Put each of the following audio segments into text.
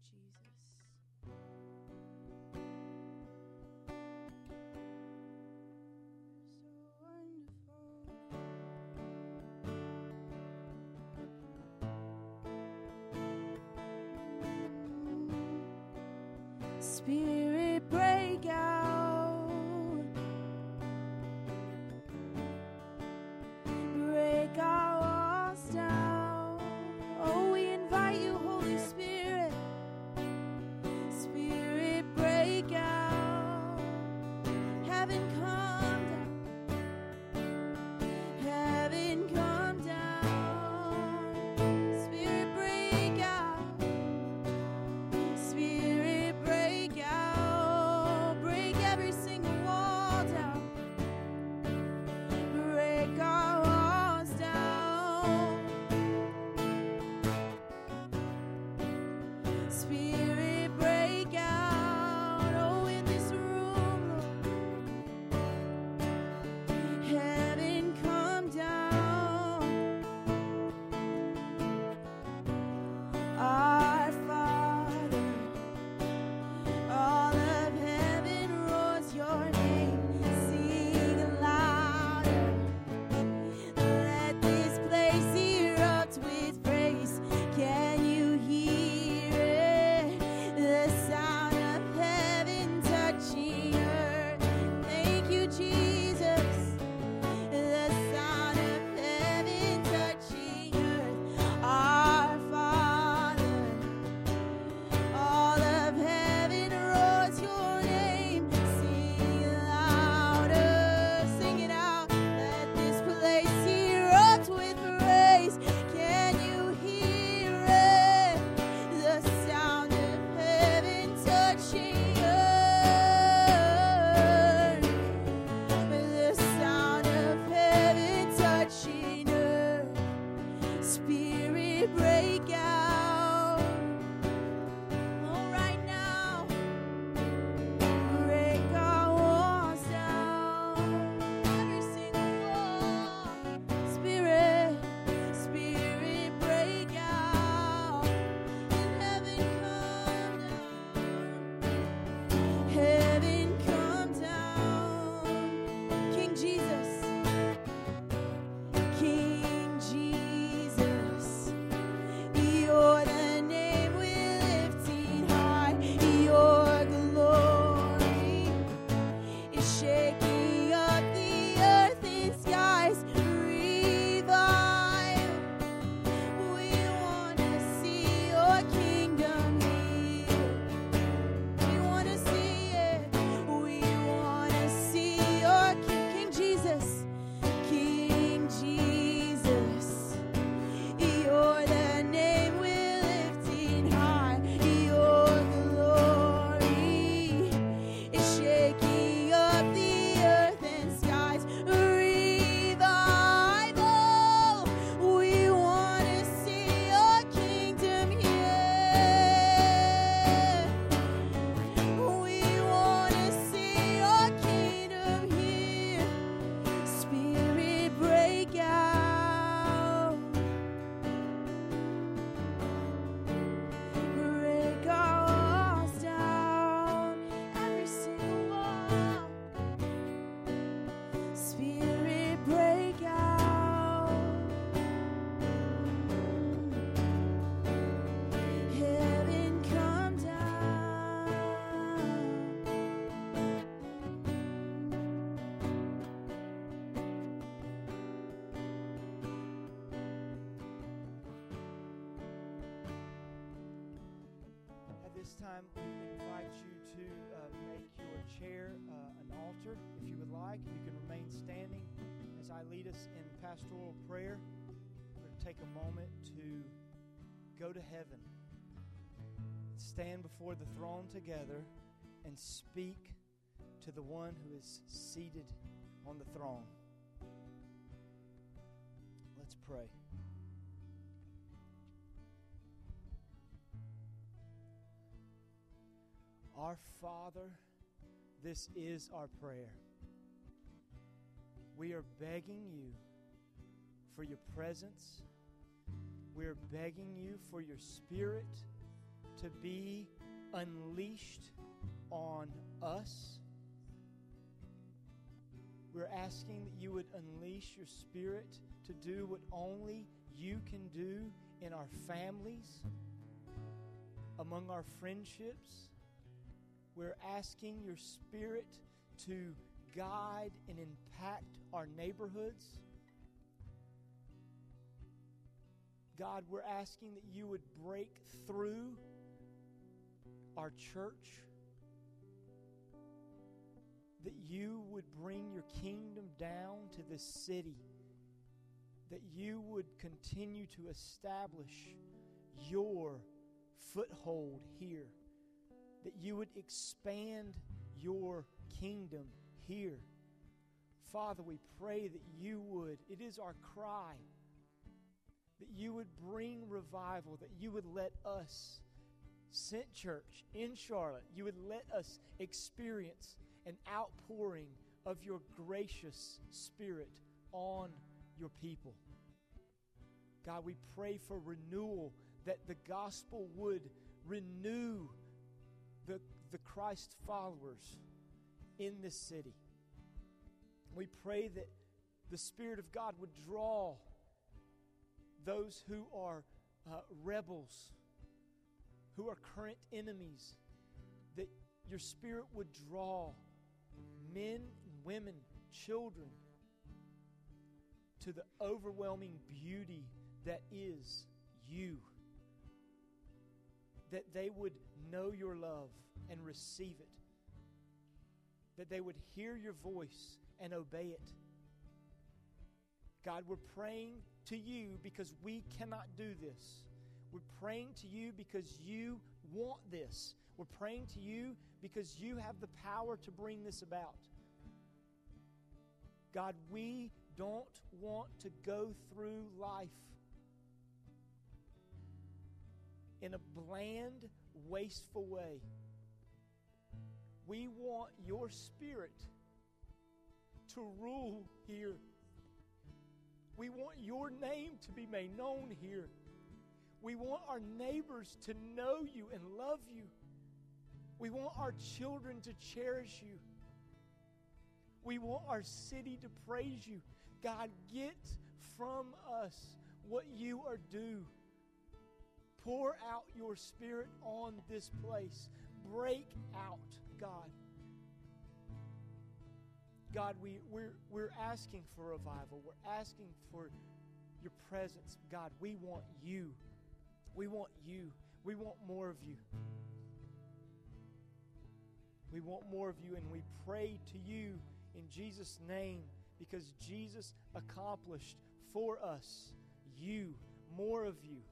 Spirit, break out, break our walls down. Oh, we invite you, Holy Spirit. Spirit, break out. Heaven come down. Heaven come down. Spirit, break out. Spirit, break out. Break every single wall down. Break our walls down. Spirit, break out. Oh, in this room, Lord. Heaven come down. Our Father, all of heaven roars your name. Sing louder. Let this place erupt with praise. Can you hear it? The sound of heaven touching earth. Thank you, Jesus. The sound of heaven touching earth. Our Father, all of heaven roars your name. Sing louder, sing it out. Let this place erupt with praise. Can you hear it? The sound of heaven touching earth. The sound of heaven touching earth. Spirit, break out. Oh, right now, break our walls down. Every single wall. Spirit, Spirit, break out. And heaven come down. Heaven come down. King Jesus. King Jesus, you're the name we're lifting high. Your glory is shaking up the earth and skies. Revive. We want to see your kingdom here. We want to see it. We want to see your King Jesus. King Jesus, you're the name we're lifting high. Your glory is shaking up the earth and skies. Revival, we want to see your kingdom here. We want to see your kingdom here. Spirit, break out. Break our walls down. Every single wall. Spirit, break out. Heaven come down. At this time, we invite you to make your chair an altar if you would like. You can remain standing as I lead us in pastoral prayer. We're going to take a moment to go to heaven, stand before the throne together, and speak to the one who is seated on the throne. Let's pray. Our Father, this is our prayer. We are begging you for your presence. We are begging you for your Spirit to be unleashed on us. We're asking that you would unleash your Spirit to do what only you can do in our families, among our friendships. We're asking your Spirit to guide and impact our neighborhoods. God, we're asking that you would break through our church, that you would bring your kingdom down to this city, that you would continue to establish your foothold here, that you would expand your kingdom here. Father, we pray that you would, it is our cry, that you would bring revival, that you would let us, Sent Church in Charlotte, you would let us experience an outpouring of your gracious Spirit on your people. God, we pray for renewal, that the gospel would renew the Christ followers in this city. We pray that the Spirit of God would draw those who are rebels, who are current enemies, that your Spirit would draw men and women, children, to the overwhelming beauty that is you. That they would know your love and receive it. That they would hear your voice and obey it. God, we're praying to you because we cannot do this. We're praying to you because you want this. We're praying to you because you have the power to bring this about. God, we don't want to go through life in a bland, wasteful way. We want your Spirit to rule here. We want your name to be made known here. We want our neighbors to know you and love you. We want our children to cherish you. We want our city to praise you. God, get from us what you are due. Pour out your Spirit on this place. Break out, God. God, we're asking for revival. We're asking for your presence. God, we want you. We want you. We want more of you. We want more of you, and we pray to you in Jesus' name, because Jesus accomplished for us you, more of you.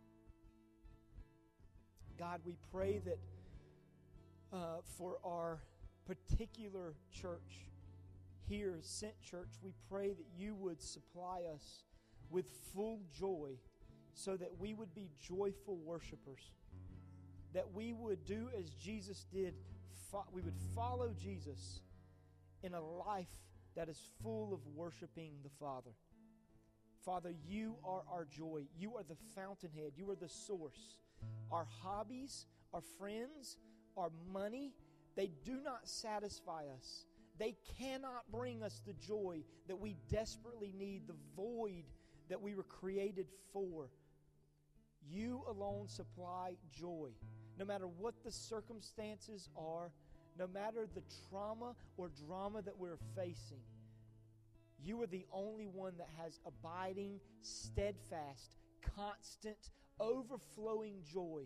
God, we pray that for our particular church here, Sent Church, we pray that you would supply us with full joy so that we would be joyful worshipers, that we would do as Jesus did. We would follow Jesus in a life that is full of worshiping the Father. Father, you are our joy. You are the fountainhead. You are the source. Our hobbies, our friends, our money, they do not satisfy us. They cannot bring us the joy that we desperately need, the void that we were created for. You alone supply joy. No matter what the circumstances are, no matter the trauma or drama that we're facing, you are the only one that has abiding, steadfast, constant, overflowing joy.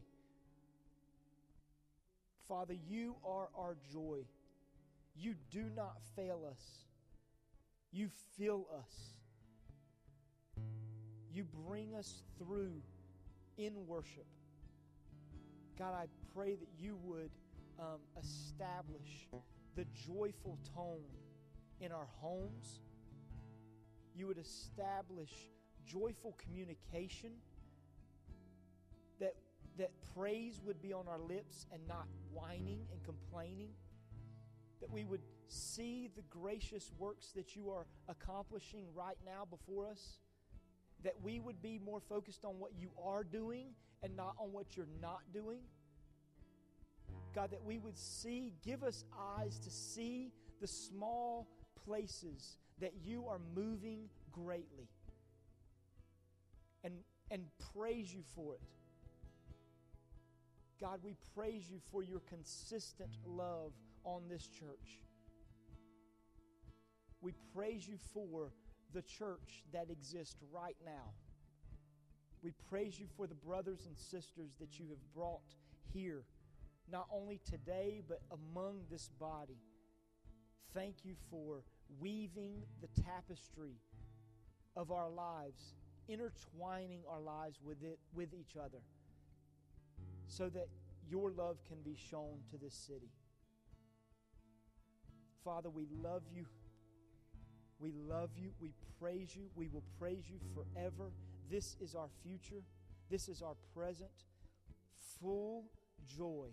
Father, you are our joy. You do not fail us. You fill us. You bring us through in worship. God, I pray that you would establish the joyful tone in our homes. You would establish joyful communication, that praise would be on our lips and not whining and complaining, that we would see the gracious works that you are accomplishing right now before us, that we would be more focused on what you are doing and not on what you're not doing, God, that we would see, give us eyes to see the small places that you are moving greatly. And praise you for it. God, we praise you for your consistent love on this church. We praise you for the church that exists right now. We praise you for the brothers and sisters that you have brought here, not only today, but among this body. Thank you for weaving the tapestry of our lives, intertwining our lives with each other, so that your love can be shown to this city. Father, we love you. We love you. We praise you. We will praise you forever. This is our future. This is our present. Full joy.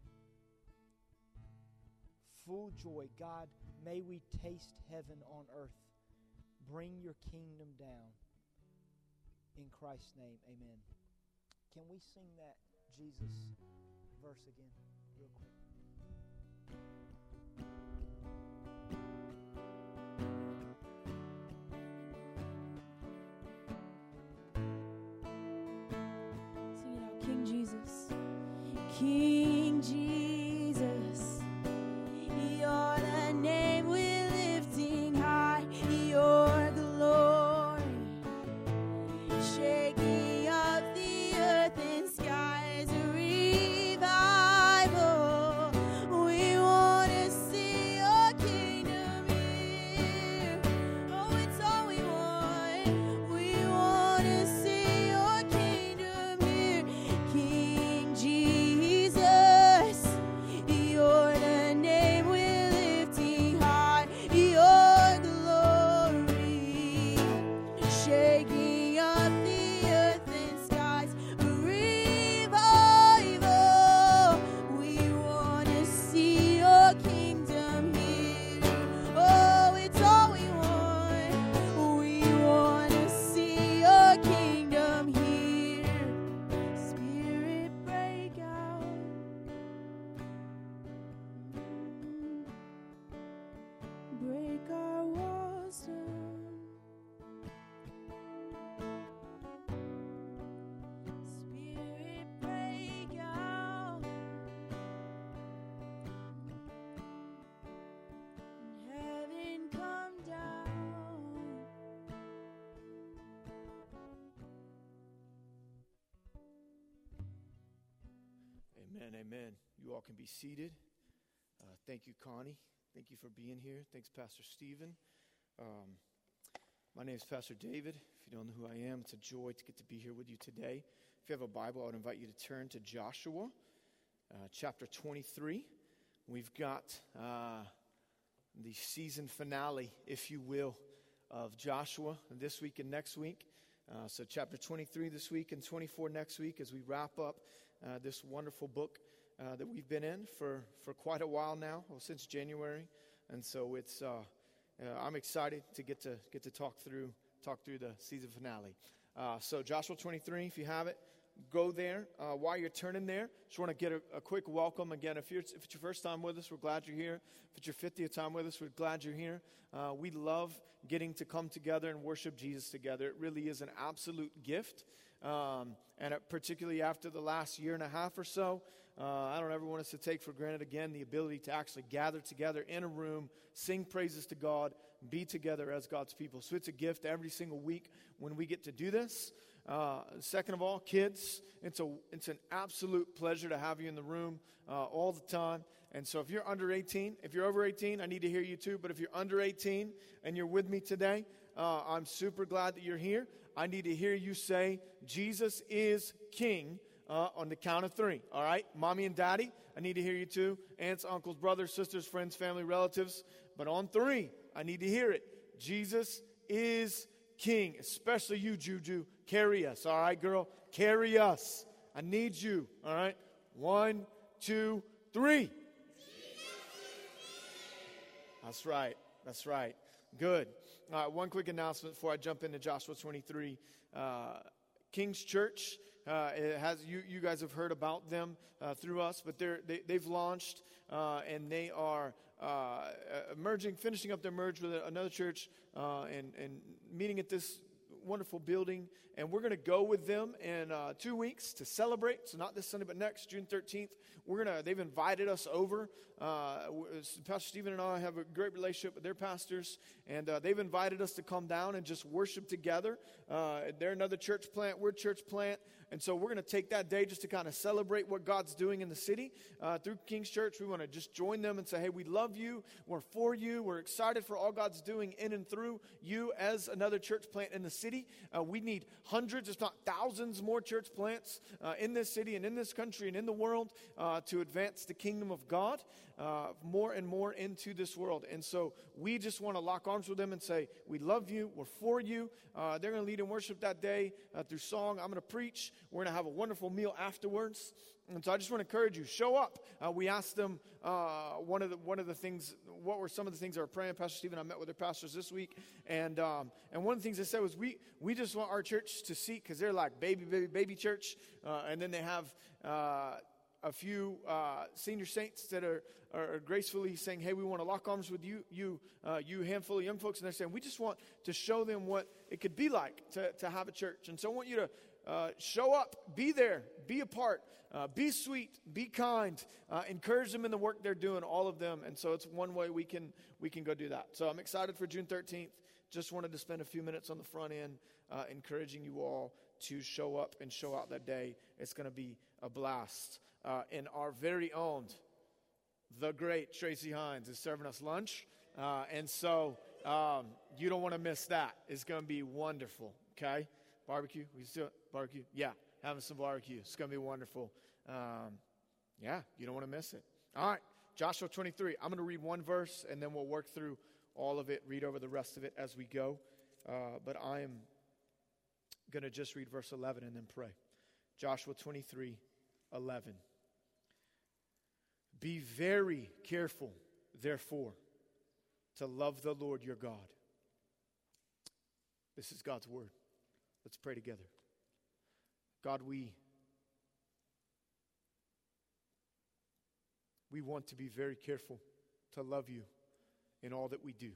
Full joy. God, may we taste heaven on earth. Bring your kingdom down. In Christ's name, amen. Can we sing that Jesus verse again real quick? Sing it out. King Jesus. King Jesus. You're the name we're lifting high. Your glory. Shaking up the earth and skies. Revival. We want to see your kingdom here. Oh, it's all we want. We want to see your kingdom here. King Jesus, you're the name we're lifting high. Your glory, shaking up the earth and skies. Revival, we want to see your kingdom here. Oh, it's all we want. We want to see your kingdom here. Spirit, break out. Break our walls down. Spirit, break out. Heaven come down. Amen, amen. You all can be seated. Thank you, Connie. Thank you for being here. Thanks, Pastor Stephen. My name is Pastor David. If you don't know who I am, it's a joy to get to be here with you today. If you have a Bible, I would invite you to turn to Joshua, chapter 23. We've got the season finale, if you will, of Joshua this week and next week. So chapter 23 this week and 24 next week as we wrap up this wonderful book that we've been in for quite a while now, since January. And so it's I'm excited to get to talk through the season finale. So Joshua 23, if you have it, go there. While you're turning there, just want to get a quick welcome. Again, if it's your first time with us, we're glad you're here. If it's your 50th time with us, we're glad you're here. We love getting to come together and worship Jesus together. It really is an absolute gift. And particularly after the last year and a half or so, I don't ever want us to take for granted again the ability to actually gather together in a room, sing praises to God, be together as God's people. So it's a gift every single week when we get to do this. Second of all, kids, it's an absolute pleasure to have you in the room all the time. And so if you're under 18, if you're over 18, I need to hear you too. But if you're under 18 and you're with me today, I'm super glad that you're here. I need to hear you say, Jesus is King, on the count of 3. All right? Mommy and daddy, I need to hear you too. Aunts, uncles, brothers, sisters, friends, family, relatives. But on 3, I need to hear it. Jesus is King. Especially you, Juju. Carry us. All right, girl? Carry us. I need you. All right? 1, 2, 3. That's right. That's right. Good. All right, one quick announcement before I jump into Joshua 23. King's Church It has you guys have heard about them through us, but they've launched and they are finishing up their merge with another church and meeting at this wonderful building, and we're going to go with them in 2 weeks to celebrate. So not this Sunday, but next, June 13th. They've invited us over. Pastor Stephen and I have a great relationship with their pastors, and they've invited us to come down and just worship together. They're another church plant. We're a church plant. And so we're going to take that day just to kind of celebrate what God's doing in the city. Through King's Church, we want to just join them and say, hey, we love you. We're for you. We're excited for all God's doing in and through you as another church plant in the city. We need hundreds, if not thousands, more church plants in this city and in this country and in the world to advance the kingdom of God more and more into this world. And so we just want to lock arms with them and say, we love you. We're for you. They're going to lead in worship that day through song. I'm going to preach. We're going to have a wonderful meal afterwards. And so I just want to encourage you, show up. We asked them one of the things, what were some of the things they were praying. Pastor Stephen and I met with their pastors this week. And one of the things they said was, we just want our church to see, because they're like baby church. And then they have a few senior saints that are gracefully saying, hey, we want to lock arms with you handful of young folks. And they're saying, we just want to show them what it could be like to have a church. And so I want you to show up, be there, be a part, be sweet, be kind, encourage them in the work they're doing, all of them. And so it's one way we can go do that. So I'm excited for June 13th. Just wanted to spend a few minutes on the front end encouraging you all to show up and show out that day. It's going to be a blast. And our very own, the great Tracy Hines is serving us lunch. And so you don't want to miss that. It's going to be wonderful, okay? Barbecue? We still barbecue? Yeah, having some barbecue. It's going to be wonderful. Yeah, you don't want to miss it. All right, Joshua 23. I'm going to read one verse, and then we'll work through all of it, read over the rest of it as we go. But I am going to just read verse 11 and then pray. Joshua 23:11. Be very careful, therefore, to love the Lord your God. This is God's word. Let's pray together. God, we want to be very careful to love you in all that we do.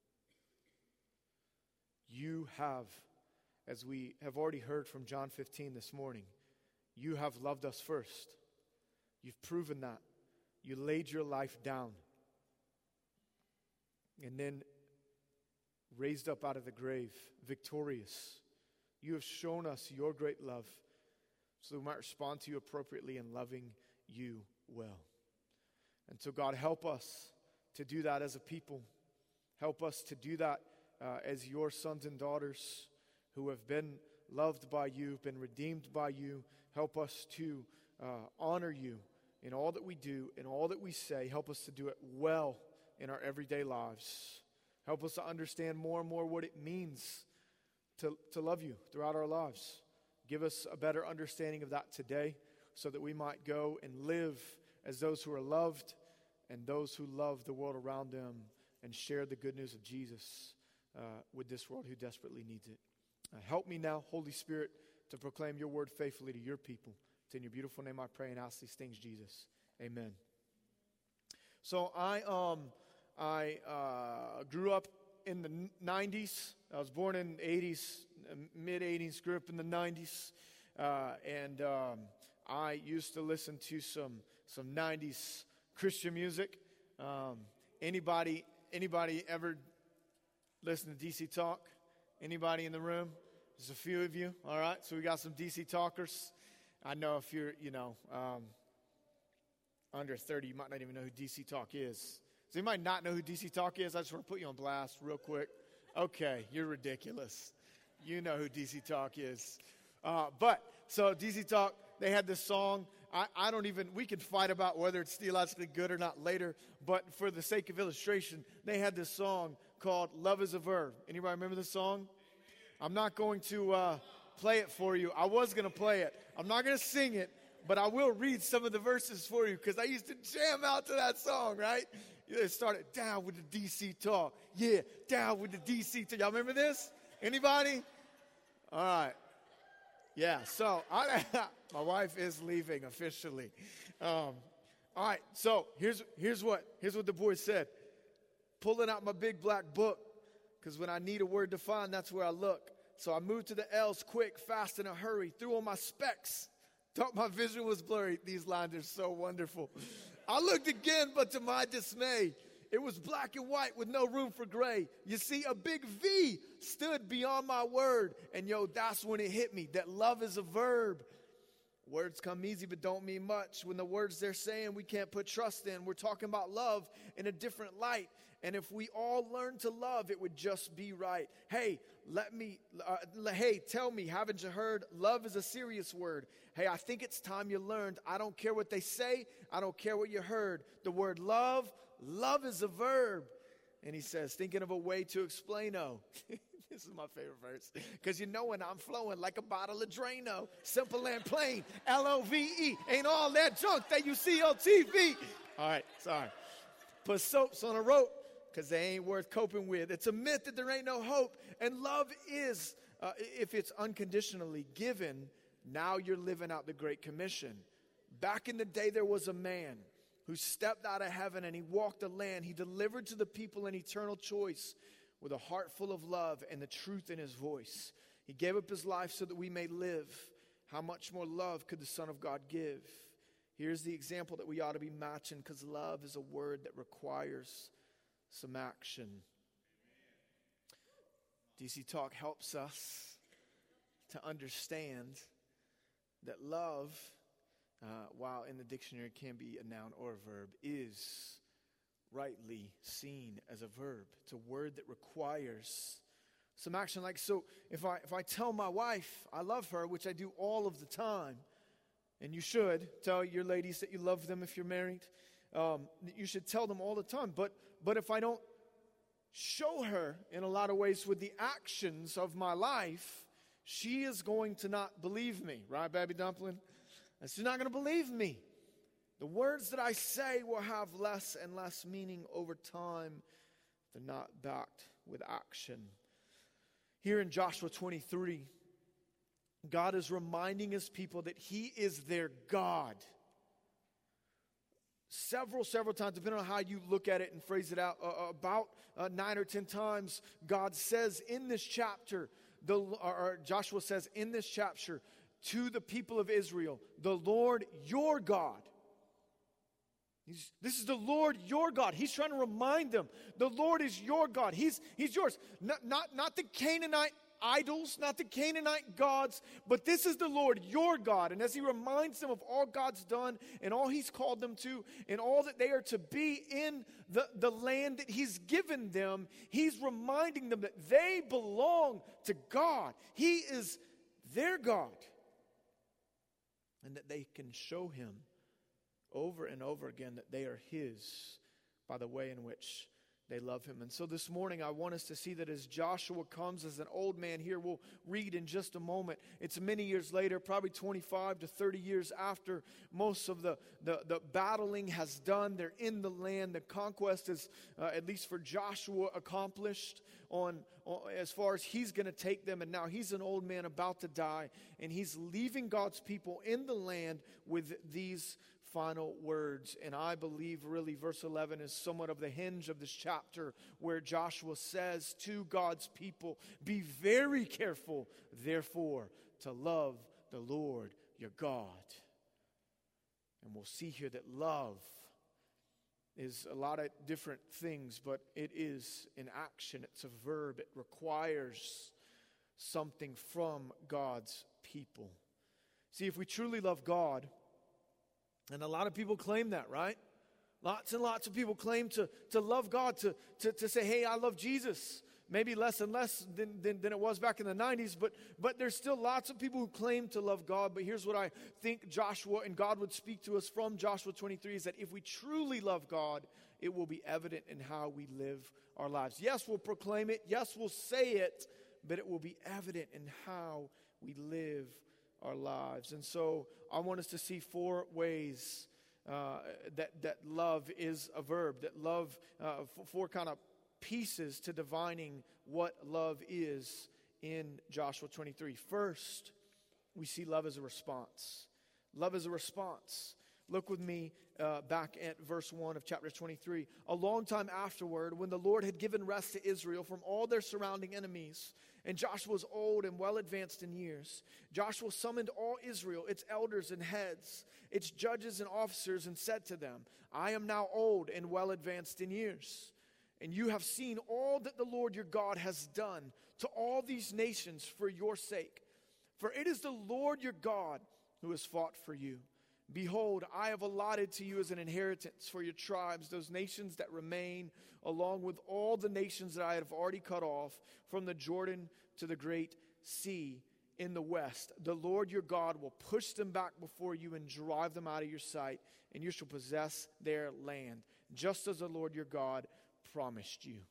You have, as we have already heard from John 15 this morning, you have loved us first. You've proven that. You laid your life down and then raised up out of the grave, victorious. You have shown us your great love so we might respond to you appropriately in loving you well. And so, God, help us to do that as a people. Help us to do that as your sons and daughters who have been loved by you, been redeemed by you. Help us to honor you in all that we do, in all that we say. Help us to do it well in our everyday lives. Help us to understand more and more what it means to love you throughout our lives. Give us a better understanding of that today so that we might go and live as those who are loved and those who love the world around them and share the good news of Jesus with this world who desperately needs it. Help me now, Holy Spirit, to proclaim your word faithfully to your people. It's in your beautiful name I pray and ask these things, Jesus. Amen. So I grew up in the 90s. I was born in the 80s, mid-80s, grew up in the 90s. And I used to listen to some 90s Christian music. Anybody ever listen to DC Talk? Anybody in the room? There's a few of you. All right, so we got some DC talkers. I know if you're, under 30, you might not even know who DC Talk is. Does anybody not know who DC Talk is? I just want to put you on blast real quick. Okay, you're ridiculous. You know who DC Talk is. So DC Talk, they had this song. We can fight about whether it's theologically good or not later, but for the sake of illustration, they had this song called Love is a Verb. Anybody remember this song? I'm not going to play it for you. I was going to play it. I'm not going to sing it, but I will read some of the verses for you because I used to jam out to that song, right? It started, down with the DC Talk. Yeah, down with the DC Talk. Y'all remember this? Anybody? All right. Yeah, so my wife is leaving officially. All right, so here's what the boy said. Pulling out my big black book, because when I need a word to find, that's where I look. So I moved to the L's quick, fast, in a hurry, threw on my specs. Thought my vision was blurry. These lines are so wonderful. I looked again, but to my dismay, it was black and white with no room for gray. You see, a big V stood beyond my word. And that's when it hit me, that love is a verb. Words come easy but don't mean much. When the words they're saying we can't put trust in, we're talking about love in a different light. And if we all learn to love, it would just be right. Hey, tell me, haven't you heard? Love is a serious word. Hey, I think it's time you learned. I don't care what they say. I don't care what you heard. The word love is a verb. And he says, thinking of a way to explain, this is my favorite verse. Because when I'm flowing like a bottle of Drano. Simple and plain. LOVE. Ain't all that junk that you see on TV. All right, sorry. Put soaps on a rope, because they ain't worth coping with. It's a myth that there ain't no hope. And love is, if it's unconditionally given, now you're living out the Great Commission. Back in the day, there was a man who stepped out of heaven and he walked the land. He delivered to the people an eternal choice with a heart full of love and the truth in his voice. He gave up his life so that we may live. How much more love could the Son of God give? Here's the example that we ought to be matching, because love is a word that requires some action. DC Talk helps us to understand that love, while in the dictionary can be a noun or a verb, is rightly seen as a verb. It's a word that requires some action. Like, so if I tell my wife I love her, which I do all of the time, and you should tell your ladies that you love them if you're married, you should tell them all the time. But if I don't show her in a lot of ways with the actions of my life, she is going to not believe me. Right, Baby Dumpling? And she's not going to believe me. The words that I say will have less and less meaning over time if they're not backed with action. Here in Joshua 23, God is reminding his people that he is their God. Several times, depending on how you look at it and phrase it out, about 9 or 10 times, God says in this chapter, or Joshua says in this chapter to the people of Israel, the Lord your God. This is the Lord your God. He's trying to remind them, the Lord is your God. He's yours. Not the Canaanite idols, not the Canaanite gods, but this is the Lord your God. And as he reminds them of all God's done and all he's called them to and all that they are to be in the land that he's given them, he's reminding them that they belong to God. He is their God. And that they can show him over and over again that they are his by the way in which they love him. And so this morning I want us to see that as Joshua comes as an old man here, we'll read in just a moment. It's many years later, probably 25 to 30 years after most of the battling has done. They're in the land. The conquest is, at least for Joshua, accomplished on as far as he's going to take them. And now he's an old man about to die. And he's leaving God's people in the land with these final words. And I believe really verse 11 is somewhat of the hinge of this chapter, where Joshua says to God's people, be very careful, therefore, to love the Lord your God. And we'll see here that love is a lot of different things, but it is an action. It's a verb. It requires something from God's people. See, if we truly love God, and a lot of people claim that, right? Lots and lots of people claim to love God, to say, hey, I love Jesus. Maybe less and less than it was back in the 90s, but there's still lots of people who claim to love God. But here's what I think Joshua and God would speak to us from Joshua 23 is that if we truly love God, it will be evident in how we live our lives. Yes, we'll proclaim it. Yes, we'll say it, but it will be evident in how we live our lives. And so I want us to see 4 ways that love is a verb, that love, 4 kind of pieces to divining what love is in Joshua 23. First, we see love as a response. Love as a response. Look with me back at verse 1 of chapter 23. A long time afterward, when the Lord had given rest to Israel from all their surrounding enemies, and Joshua was old and well advanced in years, Joshua summoned all Israel, its elders and heads, its judges and officers, and said to them, I am now old and well advanced in years, and you have seen all that the Lord your God has done to all these nations for your sake. For it is the Lord your God who has fought for you. Behold, I have allotted to you as an inheritance for your tribes those nations that remain, along with all the nations that I have already cut off, from the Jordan to the great sea in the west. The Lord your God will push them back before you and drive them out of your sight, and you shall possess their land, just as the Lord your God promised you.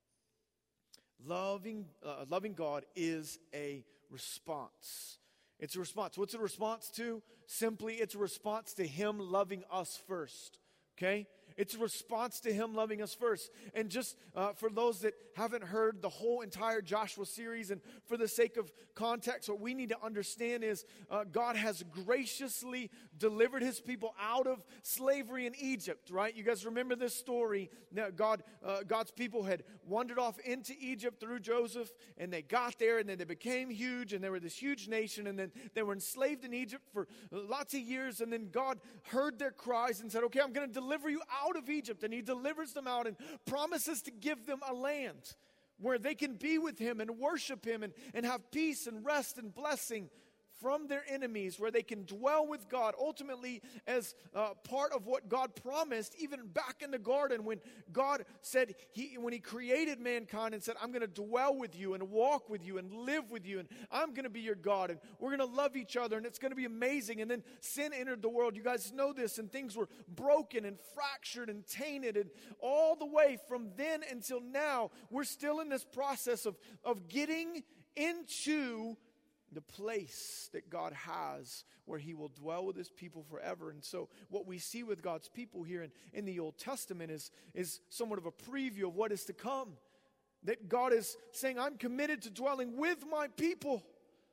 Loving God is a response. It's a response. What's it a response to? Simply, it's a response to Him loving us first. Okay? It's a response to Him loving us first. And just for those that haven't heard the whole entire Joshua series, and for the sake of context, what we need to understand is God has graciously delivered His people out of slavery in Egypt, right? You guys remember this story. Now, God's people had wandered off into Egypt through Joseph, and they got there, and then they became huge, and they were this huge nation, and then they were enslaved in Egypt for lots of years, and then God heard their cries and said, okay, I'm going to deliver you out of Egypt. And He delivers them out and promises to give them a land where they can be with Him and worship Him and have peace and rest and blessing from their enemies, where they can dwell with God, ultimately as part of what God promised, even back in the garden when God said, when He created mankind and said, I'm going to dwell with you and walk with you and live with you, and I'm going to be your God, and we're going to love each other, and it's going to be amazing. And then sin entered the world. You guys know this, and things were broken and fractured and tainted, and all the way from then until now, we're still in this process of getting into the place that God has where He will dwell with His people forever. And so what we see with God's people here in the Old Testament is somewhat of a preview of what is to come. That God is saying, I'm committed to dwelling with my people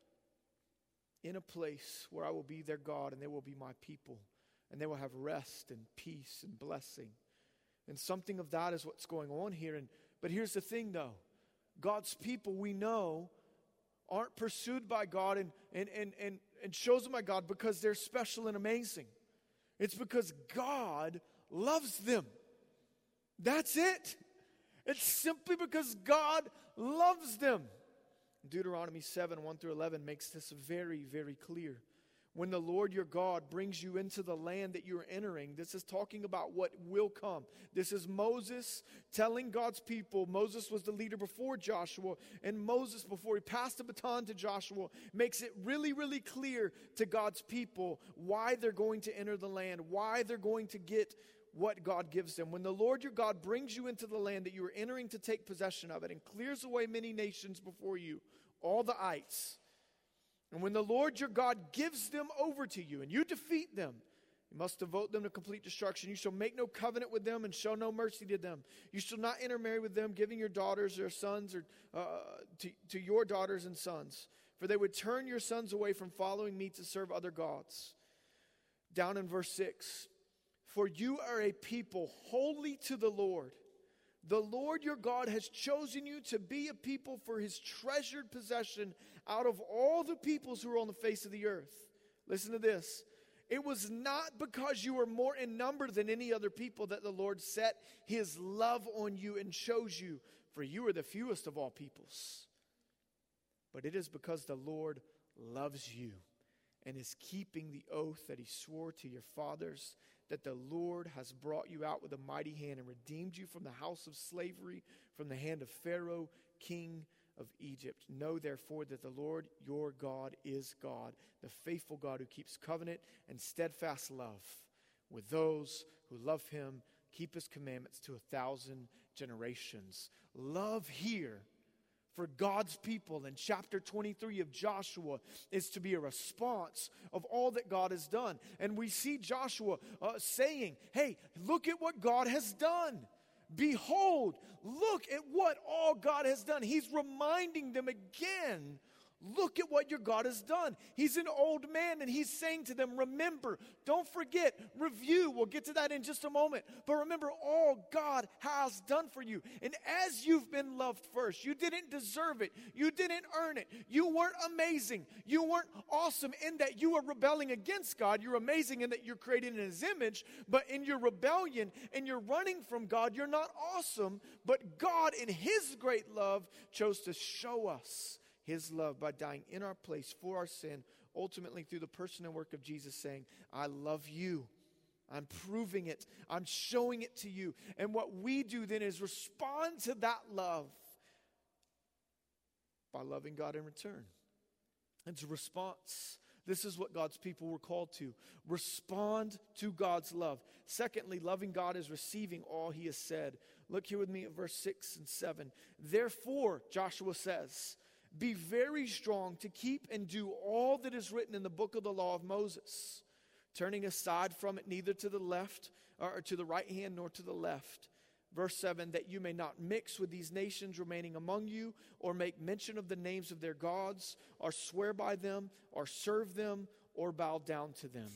in a place where I will be their God and they will be my people. And they will have rest and peace and blessing. And something of that is what's going on here. But here's the thing though. God's people, we know, aren't pursued by God and chosen by God because they're special and amazing. It's because God loves them. That's it. It's simply because God loves them. Deuteronomy 7, 1 through 11 makes this very, very clear. When the Lord your God brings you into the land that you're entering, this is talking about what will come. This is Moses telling God's people. Moses was the leader before Joshua, and Moses, before he passed the baton to Joshua, makes it really, really clear to God's people why they're going to enter the land, why they're going to get what God gives them. When the Lord your God brings you into the land that you are entering to take possession of it, and clears away many nations before you, all the ites, and when the Lord your God gives them over to you, and you defeat them, you must devote them to complete destruction. You shall make no covenant with them and show no mercy to them. You shall not intermarry with them, giving your daughters or sons or to your daughters and sons. For they would turn your sons away from following me to serve other gods. Down in verse 6, for you are a people holy to the Lord. The Lord your God has chosen you to be a people for His treasured possession out of all the peoples who are on the face of the earth. Listen to this. It was not because you were more in number than any other people that the Lord set His love on you and chose you, for you are the fewest of all peoples. But it is because the Lord loves you and is keeping the oath that He swore to your fathers, that the Lord has brought you out with a mighty hand and redeemed you from the house of slavery, from the hand of Pharaoh, king of Egypt. Know therefore that the Lord your God is God, the faithful God who keeps covenant and steadfast love with those who love Him, keep His commandments to 1,000 generations. Love here for God's people in chapter 23 of Joshua is to be a response of all that God has done. And we see Joshua saying, hey, look at what God has done. Behold, look at what all God has done. He's reminding them again Look at what your God has done. He's an old man, and he's saying to them, remember, don't forget, review. We'll get to that in just a moment. But remember all God has done for you. And as you've been loved first, you didn't deserve it. You didn't earn it. You weren't amazing. You weren't awesome in that you were rebelling against God. You're amazing in that you're created in his image. But in your rebellion and you're running from God, you're not awesome. But God, in his great love, chose to show us his love by dying in our place for our sin, ultimately through the person and work of Jesus, saying, I love you. I'm proving it. I'm showing it to you. And what we do then is respond to that love by loving God in return. It's a response. This is what God's people were called to. Respond to God's love. Secondly, loving God is receiving all he has said. Look here with me at verse 6 and 7. Therefore, Joshua says, be very strong to keep and do all that is written in the book of the law of Moses, turning aside from it neither to the left or to the right hand nor to the left. Verse 7, that you may not mix with these nations remaining among you, or make mention of the names of their gods, or swear by them, or serve them, or bow down to them.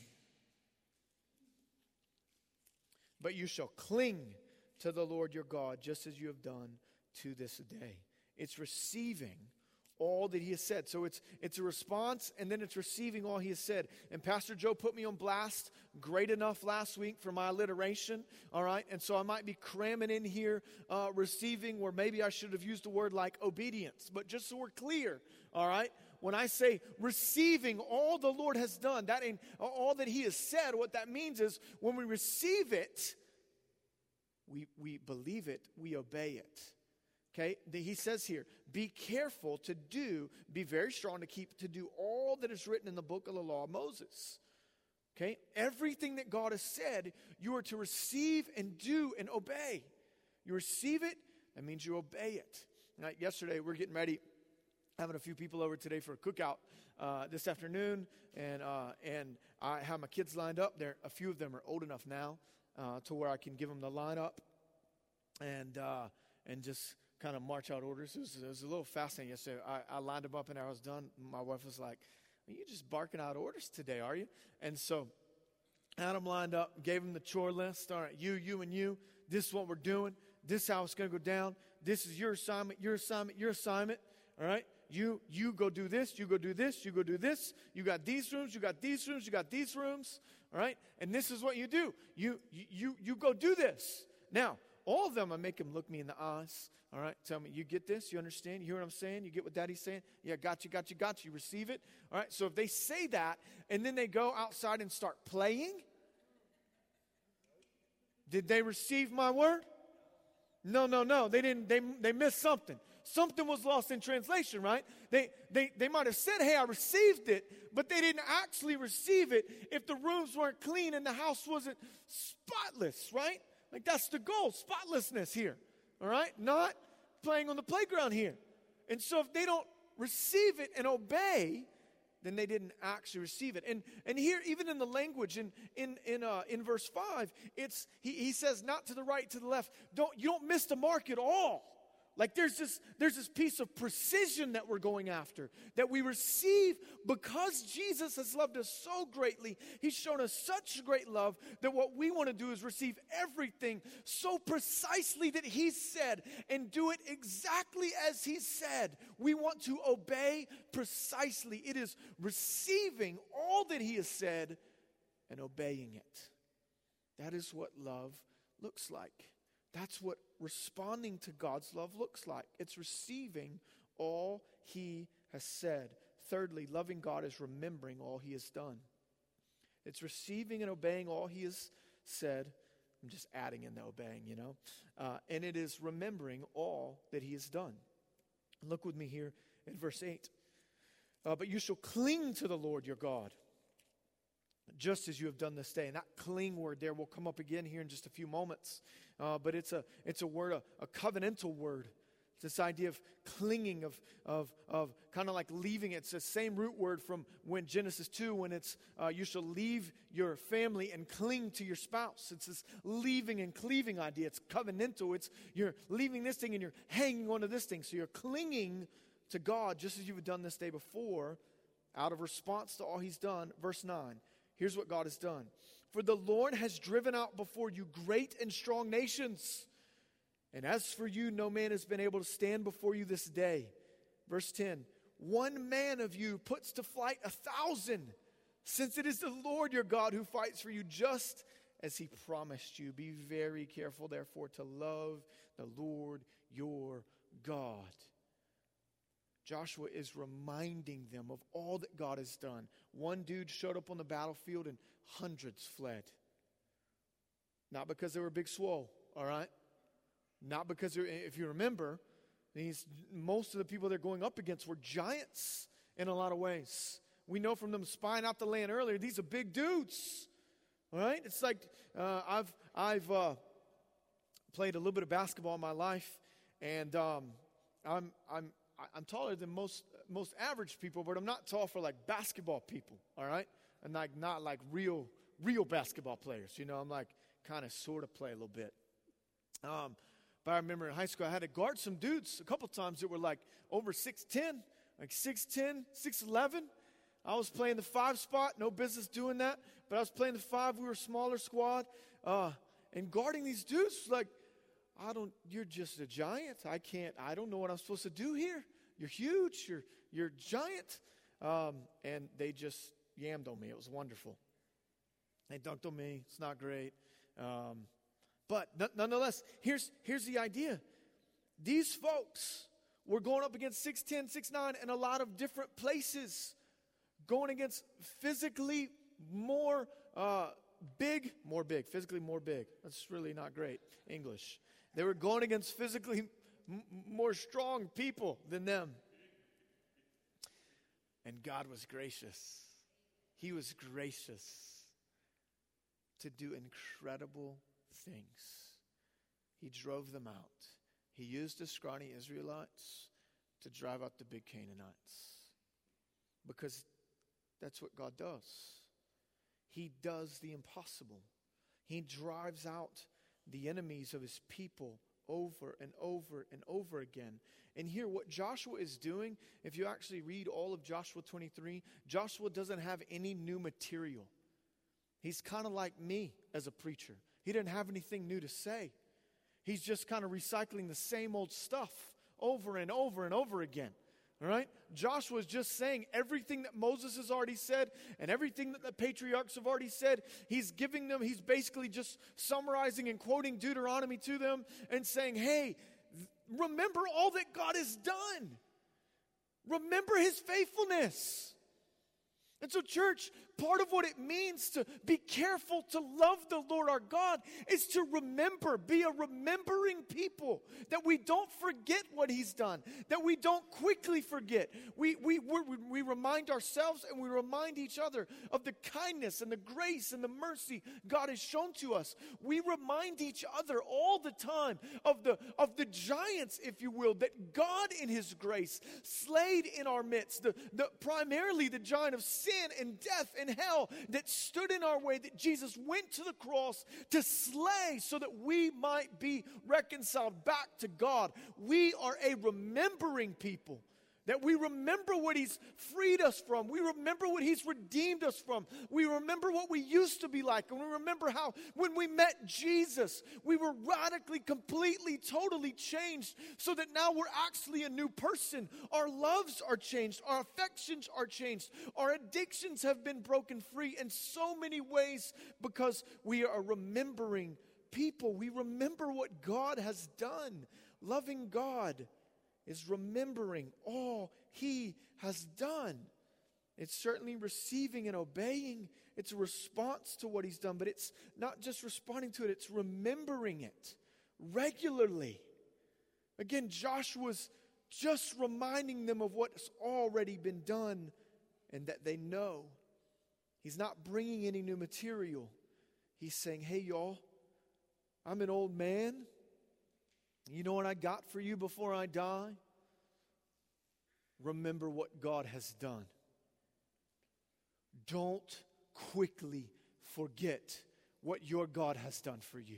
But you shall cling to the Lord your God, just as you have done to this day. It's receiving all that he has said. So it's a response, and then it's receiving all he has said. And Pastor Joe put me on blast great enough last week for my alliteration, all right? And so I might be cramming in here receiving, where maybe I should have used a word like obedience. But just so we're clear, all right? When I say receiving all the Lord has done, that ain't all that he has said, what that means is when we receive it, we believe it, we obey it. Okay, he says here, be careful to do, be very strong to keep, to do all that is written in the book of the law of Moses. Okay, everything that God has said, you are to receive and do and obey. You receive it, that means you obey it. Yesterday, we're getting ready, having a few people over today for a cookout this afternoon, and I have my kids lined up. A few of them are old enough now to where I can give them the lineup and just kind of march out orders. It was a little fascinating yesterday. I lined them up and I was done. My wife was like, are you just barking out orders today, are you? And so I had them lined up, gave them the chore list. All right, you, and you. This is what we're doing. This is how it's going to go down. This is your assignment, your assignment, your assignment. All right? You go do this. You go do this. You go do this. You got these rooms. You got these rooms. You got these rooms. All right? And this is what you do. You go do this. Now, all of them, I make them look me in the eyes. All right, tell me, you get this? You understand? You hear what I'm saying? You get what Daddy's saying? Yeah, got you. You receive it? All right, so if they say that, and then they go outside and start playing, did they receive my word? No. They didn't. They missed something. Something was lost in translation, right? They might have said, hey, I received it, but they didn't actually receive it if the rooms weren't clean and the house wasn't spotless, right? Like, that's the goal, spotlessness here, all right? Not playing on the playground here. And so if they don't receive it and obey, then they didn't actually receive it. And here, even in the language, in verse 5, he says, not to the right, to the left. You don't miss the mark at all. Like there's this piece of precision that we're going after, that we receive because Jesus has loved us so greatly. He's shown us such great love that what we want to do is receive everything so precisely that he said and do it exactly as he said. We want to obey precisely. It is receiving all that he has said and obeying it. That is what love looks like. That's what responding to God's love looks like. It's receiving all he has said. Thirdly, loving God is remembering all he has done. It's receiving and obeying all he has said. I'm just adding in the obeying, and it is remembering all that he has done. Look with me here in verse 8. But you shall cling to the Lord your God, just as you have done this day. And that cling word there will come up again here in just a few moments. But it's a word, a covenantal word. It's this idea of clinging, of kind of like leaving. It's the same root word from when Genesis 2, when it's you shall leave your family and cling to your spouse. It's this leaving and cleaving idea. It's covenantal. It's you're leaving this thing and you're hanging onto this thing. So you're clinging to God just as you have done this day before, out of response to all he's done. Verse 9, here's what God has done. For the Lord has driven out before you great and strong nations. And as for you, no man has been able to stand before you this day. Verse 10, one man of you puts to flight 1,000, since it is the Lord your God who fights for you, just as he promised you. Be very careful, therefore, to love the Lord your God. Joshua is reminding them of all that God has done. One dude showed up on the battlefield and hundreds fled. Not because they were big swole, all right? Not because, if you remember, most of the people they're going up against were giants in a lot of ways. We know from them spying out the land earlier, these are big dudes, all right? It's like I've played a little bit of basketball in my life, and I'm taller than most average people, but I'm not tall for like basketball people, all right? And like not like real basketball players, you know. I'm like kind of sort of play a little bit. But I remember in high school I had to guard some dudes a couple times that were like over 6'10", like 6'10", 6'11". I was playing the 5 spot, no business doing that, but I was playing the 5. We were a smaller squad, and guarding these dudes like, you're just a giant. I don't know what I'm supposed to do here. You're huge. You're giant. And they just yammed on me. It was wonderful. They dunked on me. It's not great. But nonetheless, here's the idea. These folks were going up against 6'10", 6'9", in a lot of different places. Going against physically more big. Physically more big. That's really not great English. They were going against physically more strong people than them. And God was gracious. He was gracious to do incredible things. He drove them out. He used the scrawny Israelites to drive out the big Canaanites. Because that's what God does. He does the impossible. He drives out the enemies of his people over and over and over again. And here, what Joshua is doing, if you actually read all of Joshua 23, Joshua doesn't have any new material. He's kind of like me as a preacher. He didn't have anything new to say. He's just kind of recycling the same old stuff over and over and over again. All right? Joshua is just saying everything that Moses has already said and everything that the patriarchs have already said. He's giving them, he's basically just summarizing and quoting Deuteronomy to them and saying, hey, remember all that God has done. Remember his faithfulness. And so, church, part of what it means to be careful to love the Lord our God is to remember, be a remembering people, that we don't forget what he's done, that we don't quickly forget. We remind ourselves and we remind each other of the kindness and the grace and the mercy God has shown to us. We remind each other all the time of the giants, if you will, that God in his grace slayed in our midst, primarily the giant of sin and death and hell that stood in our way, that Jesus went to the cross to slay so that we might be reconciled back to God. We are a remembering people. That we remember what he's freed us from. We remember what he's redeemed us from. We remember what we used to be like. And we remember how when we met Jesus, we were radically, completely, totally changed so that now we're actually a new person. Our loves are changed. Our affections are changed. Our addictions have been broken free in so many ways because we are remembering people. We remember what God has done. Loving God is remembering all he has done. It's certainly receiving and obeying. It's a response to what he's done, but it's not just responding to it, it's remembering it regularly. Again, Joshua's just reminding them of what's already been done and that they know. He's not bringing any new material. He's saying, hey, y'all, I'm an old man. You know what I got for you before I die? Remember what God has done. Don't quickly forget what your God has done for you.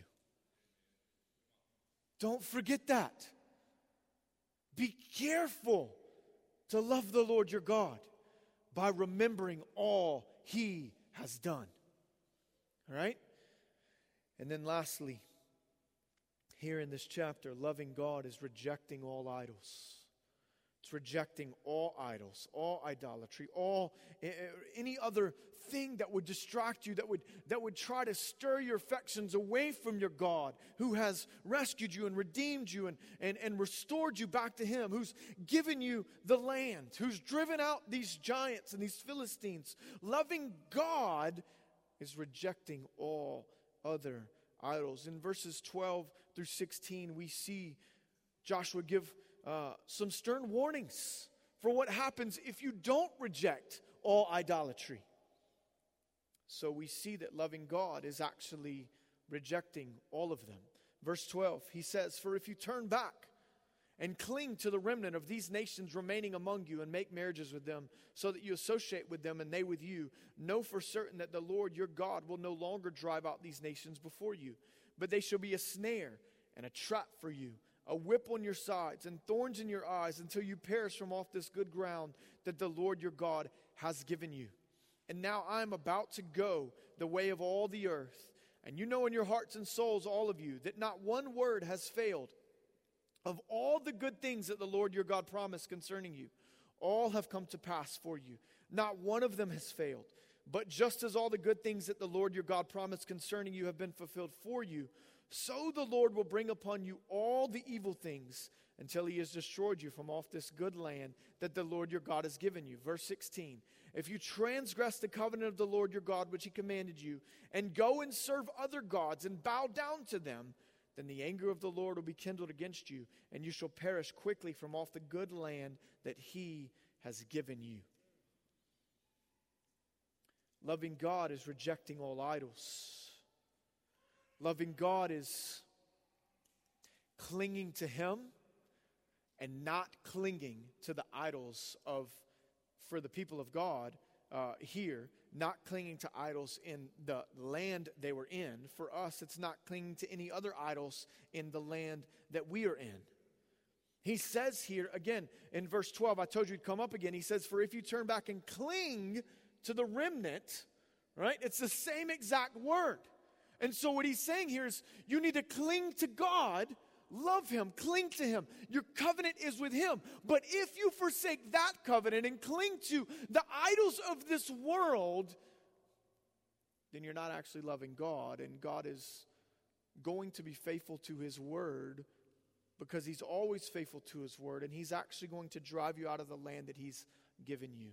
Don't forget that. Be careful to love the Lord your God by remembering all He has done. All right? And then lastly, here in this chapter, loving God is rejecting all idols. It's rejecting all idols, all idolatry, any other thing that would distract you, that would try to stir your affections away from your God, who has rescued you and redeemed you and restored you back to Him, who's given you the land, who's driven out these giants and these Philistines. Loving God is rejecting all other idols. In verses 12 through 16, we see Joshua give some stern warnings for what happens if you don't reject all idolatry. So we see that loving God is actually rejecting all of them. Verse 12, he says, "For if you turn back and cling to the remnant of these nations remaining among you and make marriages with them so that you associate with them and they with you, know for certain that the Lord your God will no longer drive out these nations before you, but they shall be a snare and a trap for you, a whip on your sides and thorns in your eyes until you perish from off this good ground that the Lord your God has given you. And now I am about to go the way of all the earth. And you know in your hearts and souls, all of you, that not one word has failed of all the good things that the Lord your God promised concerning you. All have come to pass for you. Not one of them has failed. But just as all the good things that the Lord your God promised concerning you have been fulfilled for you, so the Lord will bring upon you all the evil things until He has destroyed you from off this good land that the Lord your God has given you." Verse 16, "If you transgress the covenant of the Lord your God, which He commanded you, and go and serve other gods and bow down to them, then the anger of the Lord will be kindled against you, and you shall perish quickly from off the good land that He has given you." Loving God is rejecting all idols. Loving God is clinging to Him and not clinging to the idols for the people of God here, not clinging to idols in the land they were in. For us, it's not clinging to any other idols in the land that we are in. He says here, again, in verse 12, I told you it'd come up again. He says, "For if you turn back and cling to the remnant," right? It's the same exact word. And so what he's saying here is you need to cling to God, love Him, cling to Him. Your covenant is with Him. But if you forsake that covenant and cling to the idols of this world, then you're not actually loving God. And God is going to be faithful to His word because He's always faithful to His word. And He's actually going to drive you out of the land that He's given you.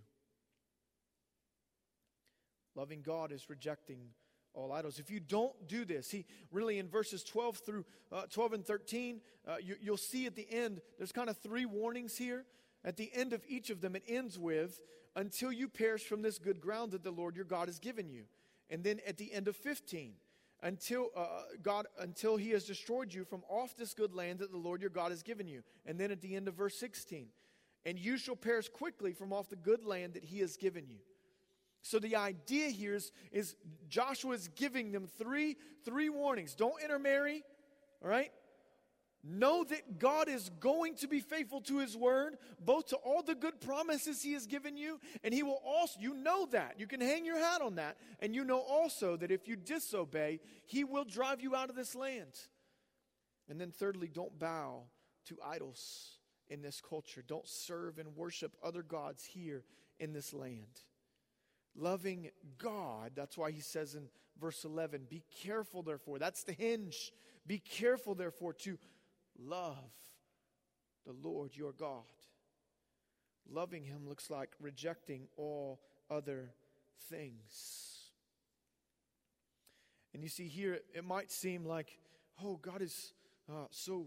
Loving God is rejecting all idols. If you don't do this, He really in verses 12 through 12 and 13, you'll see at the end, there's kind of three warnings here. At the end of each of them, it ends with, "Until you perish from this good ground that the Lord your God has given you." And then at the end of 15, until He has destroyed you from off this good land that the Lord your God has given you. And then at the end of verse 16, "And you shall perish quickly from off the good land that He has given you." So the idea here is Joshua is giving them three warnings. Don't intermarry, all right? Know that God is going to be faithful to His word, both to all the good promises He has given you, and He will also, you know that. You can hang your hat on that. And you know also that if you disobey, He will drive you out of this land. And then thirdly, don't bow to idols in this culture. Don't serve and worship other gods here in this land. Loving God, that's why He says in verse 11, "Be careful therefore," that's the hinge. "Be careful therefore to love the Lord your God." Loving Him looks like rejecting all other things. And you see here, it might seem like, oh, God is so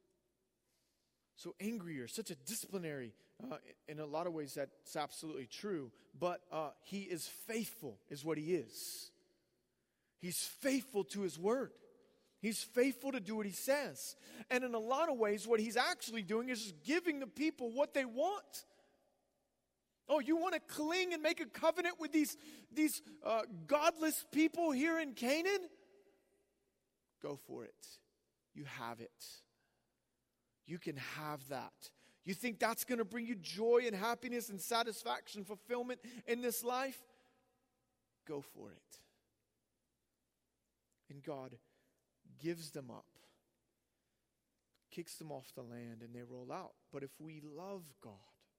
angry or such a disciplinary. In a lot of ways, that's absolutely true. But He is faithful, is what He is. He's faithful to His word. He's faithful to do what He says. And in a lot of ways, what He's actually doing is just giving the people what they want. Oh, you want to cling and make a covenant with these godless people here in Canaan? Go for it. You have it. You can have that. You think that's going to bring you joy and happiness and satisfaction, fulfillment in this life? Go for it. And God gives them up, kicks them off the land, and they roll out. But if we love God,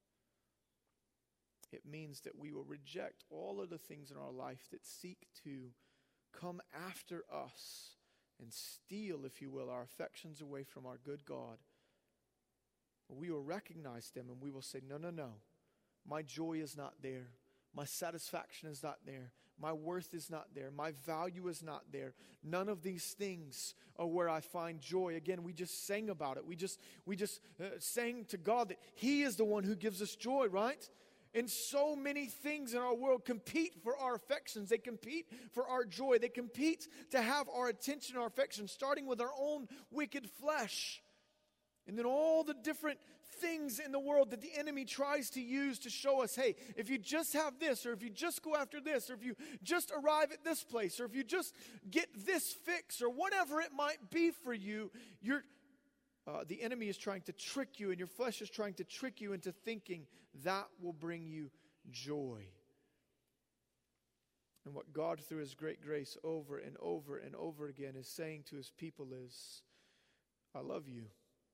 it means that we will reject all of the things in our life that seek to come after us and steal, if you will, our affections away from our good God. We will recognize them and we will say, no, no, no. My joy is not there. My satisfaction is not there. My worth is not there. My value is not there. None of these things are where I find joy. Again, we just sang about it. We just sang to God that He is the one who gives us joy, right? And so many things in our world compete for our affections. They compete for our joy. They compete to have our attention, our affection, starting with our own wicked flesh. And then all the different things in the world that the enemy tries to use to show us, hey, if you just have this, or if you just go after this, or if you just arrive at this place, or if you just get this fix, or whatever it might be for you, the enemy is trying to trick you, and your flesh is trying to trick you into thinking that will bring you joy. And what God, through His great grace, over and over and over again is saying to His people is, I love you.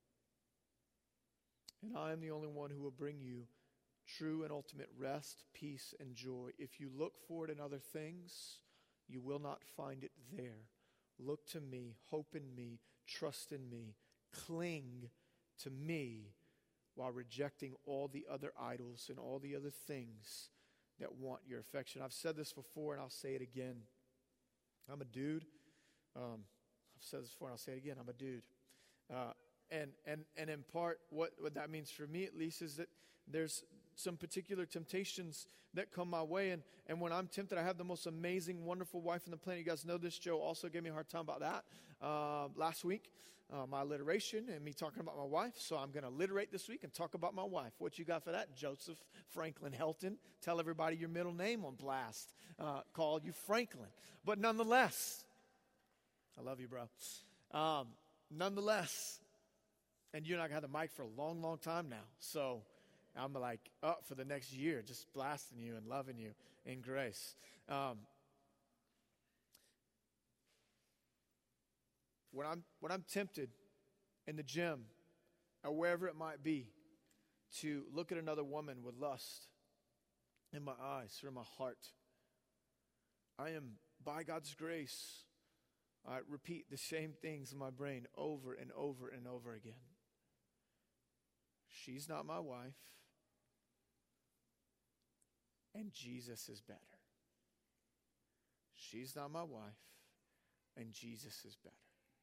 And I am the only one who will bring you true and ultimate rest, peace, and joy. If you look for it in other things, you will not find it there. Look to me, hope in me, trust in me, cling to me while rejecting all the other idols and all the other things that want your affection. I've said this before and I'll say it again. I'm a dude. I've said this before and I'll say it again. I'm a dude. And in part, what that means for me at least is that there's some particular temptations that come my way. And when I'm tempted, I have the most amazing, wonderful wife on the planet. You guys know this. Joe also gave me a hard time about that last week. My alliteration and me talking about my wife. So I'm going to alliterate this week and talk about my wife. What you got for that? Joseph Franklin Helton. Tell everybody your middle name on blast. Call you Franklin. But nonetheless, I love you, bro. Nonetheless, and you and I have the mic for a long, long time now. So I'm like up for the next year, just blasting you and loving you in grace. When I'm tempted in the gym or wherever it might be to look at another woman with lust in my eyes or in my heart, I am, by God's grace, I repeat the same things in my brain over and over and over again. She's not my wife, and Jesus is better. She's not my wife, and Jesus is better.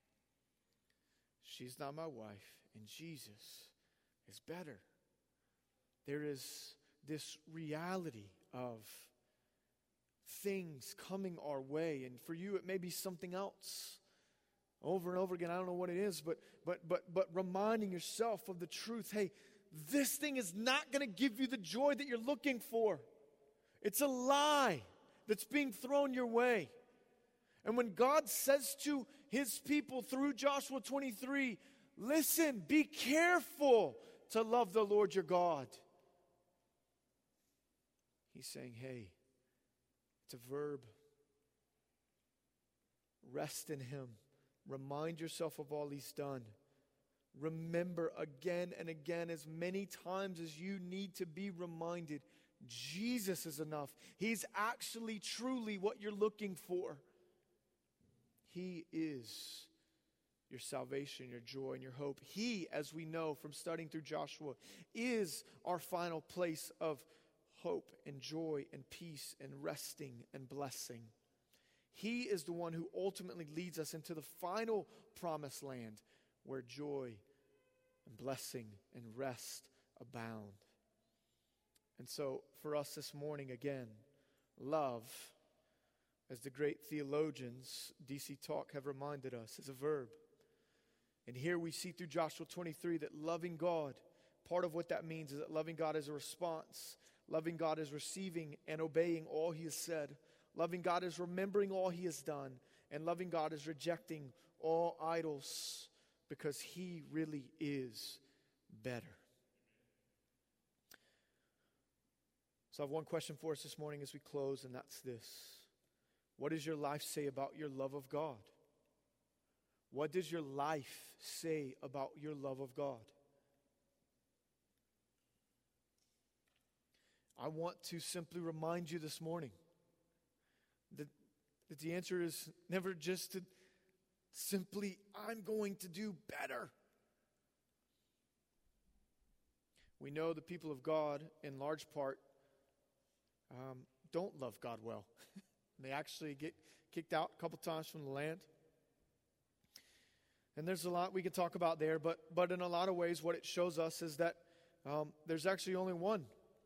She's not my wife, and Jesus is better. There is this reality of things coming our way, and for you it may be something else. Over and over again, I don't know what it is, but reminding yourself of the truth. Hey, this thing is not going to give you the joy that you're looking for. It's a lie that's being thrown your way. And when God says to His people through Joshua 23, listen, be careful to love the Lord your God. He's saying, hey, it's a verb. Rest in Him. Remind yourself of all He's done. Remember again and again, as many times as you need to be reminded, Jesus is enough. He's actually truly what you're looking for. He is your salvation, your joy, and your hope. He, as we know from studying through Joshua, is our final place of hope and joy and peace and resting and blessing. He is the one who ultimately leads us into the final promised land where joy and blessing and rest abound. And so for us this morning, again, love, as the great theologians, DC Talk, have reminded us, is a verb. And here we see through Joshua 23 that loving God, part of what that means is that loving God is a response. Loving God is receiving and obeying all He has said. Loving God is remembering all He has done. And loving God is rejecting all idols because He really is better. So I have one question for us this morning as we close, and that's this. What does your life say about your love of God? What does your life say about your love of God? I want to simply remind you this morning that the answer is never just to simply, I'm going to do better. We know the people of God, in large part, don't love God well. They actually get kicked out a couple times from the land. And there's a lot we could talk about there, but in a lot of ways what it shows us is that there's actually only one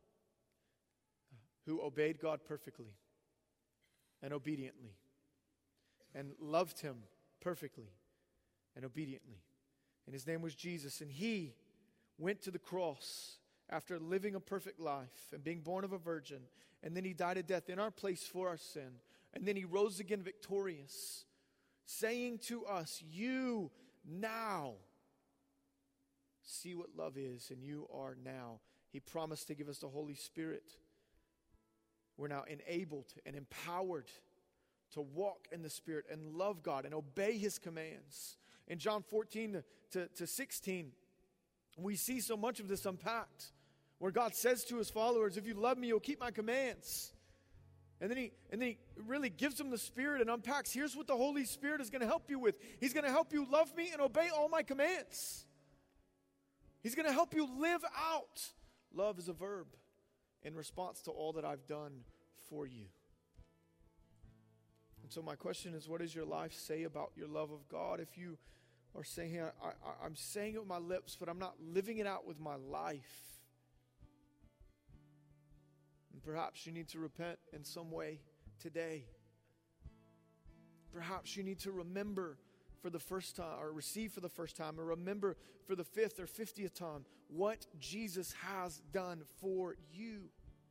who obeyed God perfectly and obediently and loved him perfectly and obediently. And his name was Jesus, and he went to the cross after living a perfect life and being born of a virgin, and then he died a death in our place for our sin, and then he rose again victorious, saying to us, you now see what love is, and you are now. He promised to give us the Holy Spirit. We're now enabled and empowered to walk in the Spirit and love God and obey his commands. In John 14 to 16, we see so much of this unpacked, where God says to his followers, if you love me, you'll keep my commands. And then he really gives them the Spirit and unpacks, here's what the Holy Spirit is going to help you with. He's going to help you love me and obey all my commands. He's going to help you live out. Love is a verb in response to all that I've done for you. And so my question is, what does your life say about your love of God? If you are saying, hey, I'm saying it with my lips, but I'm not living it out with my life. And perhaps you need to repent in some way today. Perhaps you need to remember for the first time, or receive for the first time, or remember for the 5th or 50th time what Jesus has done for you.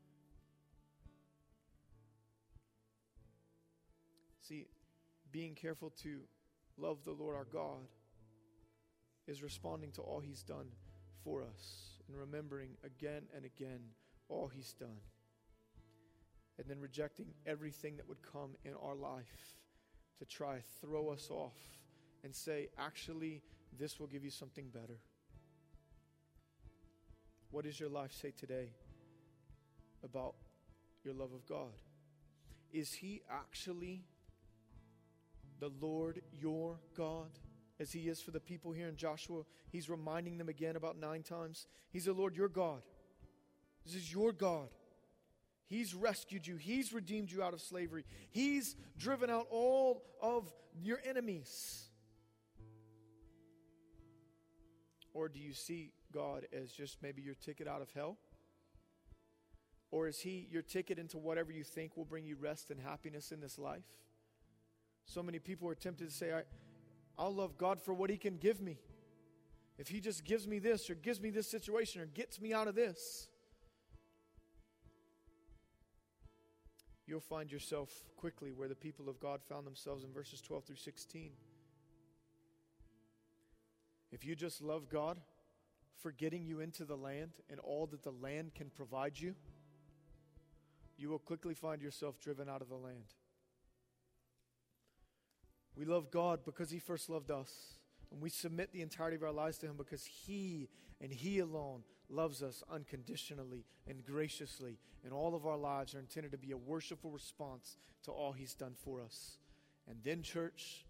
See, being careful to love the Lord our God is responding to all he's done for us and remembering again and again all he's done. And then rejecting everything that would come in our life to try throw us off and say, actually, this will give you something better. What does your life say today about your love of God? Is he actually the Lord your God, as he is for the people here in Joshua? He's reminding them again about 9 times. He's the Lord your God. This is your God. He's rescued you. He's redeemed you out of slavery. He's driven out all of your enemies. Or do you see God as just maybe your ticket out of hell? Or is he your ticket into whatever you think will bring you rest and happiness in this life? So many people are tempted to say, I'll love God for what he can give me. If he just gives me this, or gives me this situation, or gets me out of this, you'll find yourself quickly where the people of God found themselves in verses 12 through 16. If you just love God for getting you into the land and all that the land can provide you, you will quickly find yourself driven out of the land. We love God because he first loved us. And we submit the entirety of our lives to him because he and he alone loves us unconditionally and graciously. And all of our lives are intended to be a worshipful response to all he's done for us. And then, church,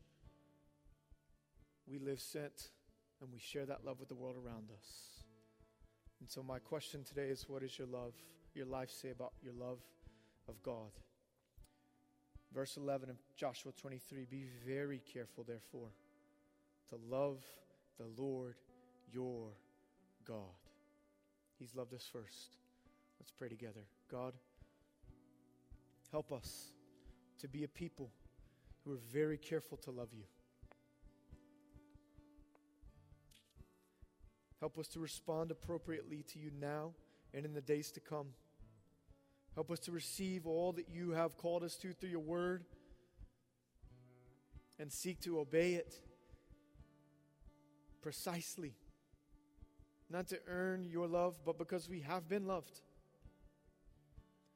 we live sent and we share that love with the world around us. And so my question today is, what does your life say about your love of God? Verse 11 of Joshua 23, be very careful, therefore, to love the Lord your God. He's loved us first. Let's pray together. God, help us to be a people who are very careful to love you. Help us to respond appropriately to you now and in the days to come. Help us to receive all that you have called us to through your word and seek to obey it precisely. Not to earn your love, but because we have been loved.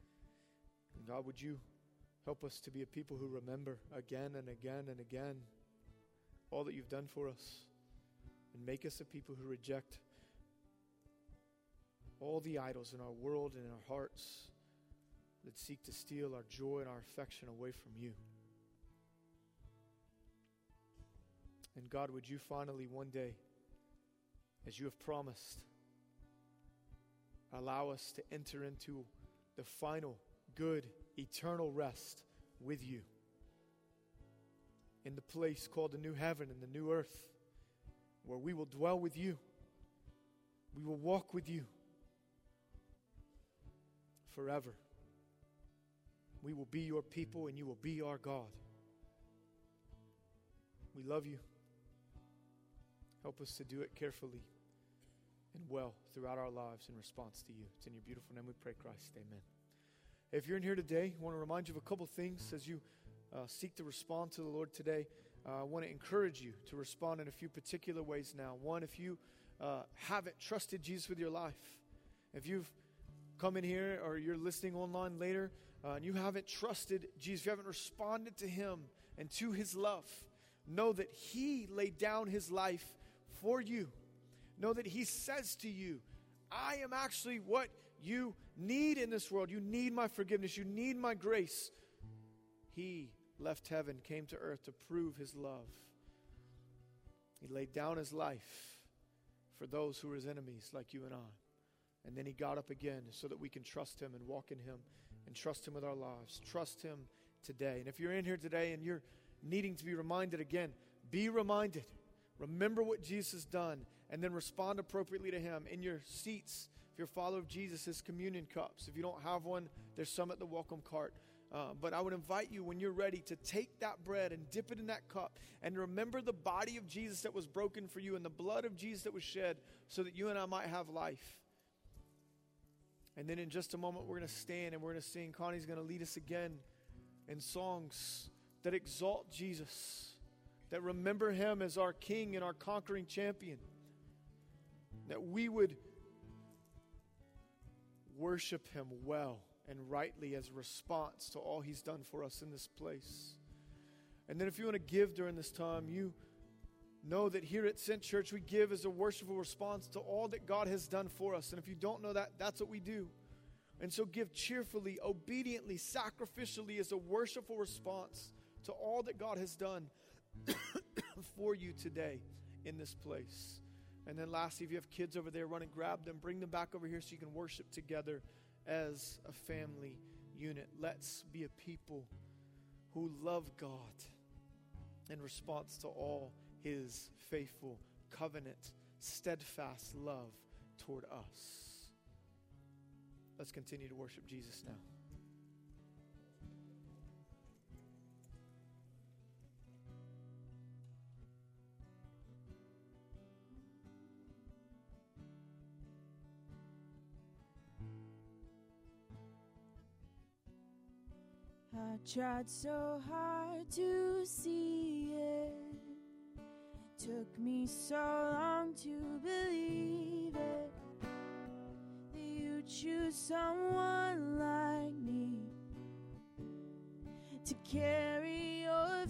God, would you help us to be a people who remember again and again and again all that you've done for us, and make us a people who reject all the idols in our world and in our hearts that seek to steal our joy and our affection away from you. And God, would you finally one day, as you have promised, allow us to enter into the final, good, eternal rest with you in the place called the new heaven and the new earth, where we will dwell with you. We will walk with you forever. We will be your people and you will be our God. We love you. Help us to do it carefully and well throughout our lives in response to you. It's in your beautiful name we pray, Christ. Amen. If you're in here today, I want to remind you of a couple things as you seek to respond to the Lord today. I want to encourage you to respond in a few particular ways now. One, if you haven't trusted Jesus with your life, if you've come in here or you're listening online later and you haven't trusted Jesus, if you haven't responded to him and to his love, know that he laid down his life for you. Know that he says to you, I am actually what you need in this world. You need my forgiveness. You need my grace. He left heaven, came to earth to prove his love. He laid down his life for those who are his enemies like you and I. And then he got up again so that we can trust him and walk in him and trust him with our lives. Trust him today. And if you're in here today and you're needing to be reminded again, be reminded. Remember what Jesus has done and then respond appropriately to him. In your seats, if you're a follower of Jesus, his communion cups. If you don't have one, there's some at the welcome cart. But I would invite you, when you're ready, to take that bread and dip it in that cup and remember the body of Jesus that was broken for you and the blood of Jesus that was shed so that you and I might have life. And then in just a moment, we're going to stand and we're going to sing. Connie's going to lead us again in songs that exalt Jesus, that remember him as our King and our conquering champion, that we would worship him well and rightly as a response to all he's done for us in this place. And then if you want to give during this time, you know that here at Sent Church, we give as a worshipful response to all that God has done for us. And if you don't know that, that's what we do. And so give cheerfully, obediently, sacrificially as a worshipful response to all that God has done for you today in this place. And then lastly, if you have kids over there, run and grab them, bring them back over here so you can worship together as a family unit. Let's be a people who love God in response to all his faithful, covenant, steadfast love toward us. Let's continue to worship Jesus now. I tried so hard to see it. Took me so long to believe it. That you choose someone like me to carry your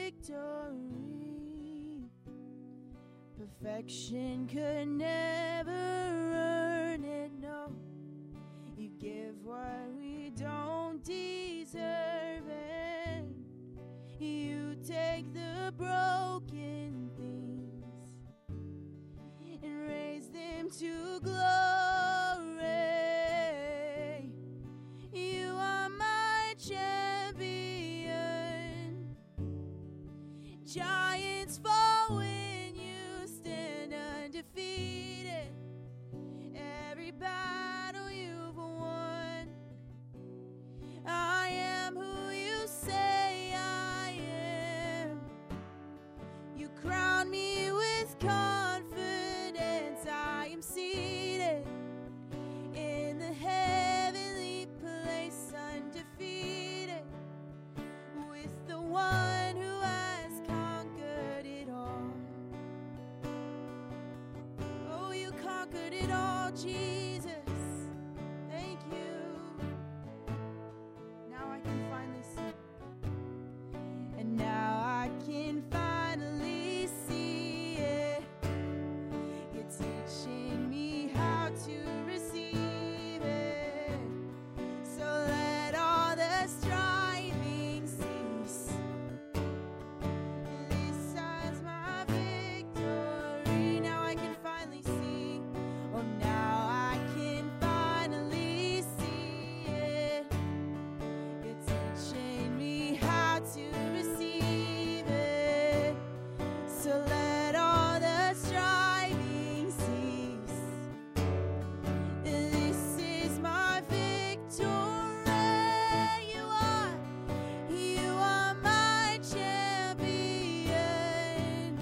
victory. Perfection could never earn it, no. You give what we don't deserve, and you take the broken things and raise them to glory. You are my champion. Giants fall when you stand undefeated. Every battle you've won. I am who you say I am. You crown me with confidence. I am seated in the heavenly place, undefeated, with the one who has conquered it all. Oh, you conquered it all, Jesus. Thank you. Now I how to receive it. So let all the striving cease. This is my victory. Now I can finally see. Oh, now I can finally see it. It's teaching me how to receive it. So let all the striving cease. This is my victory. You are my champion.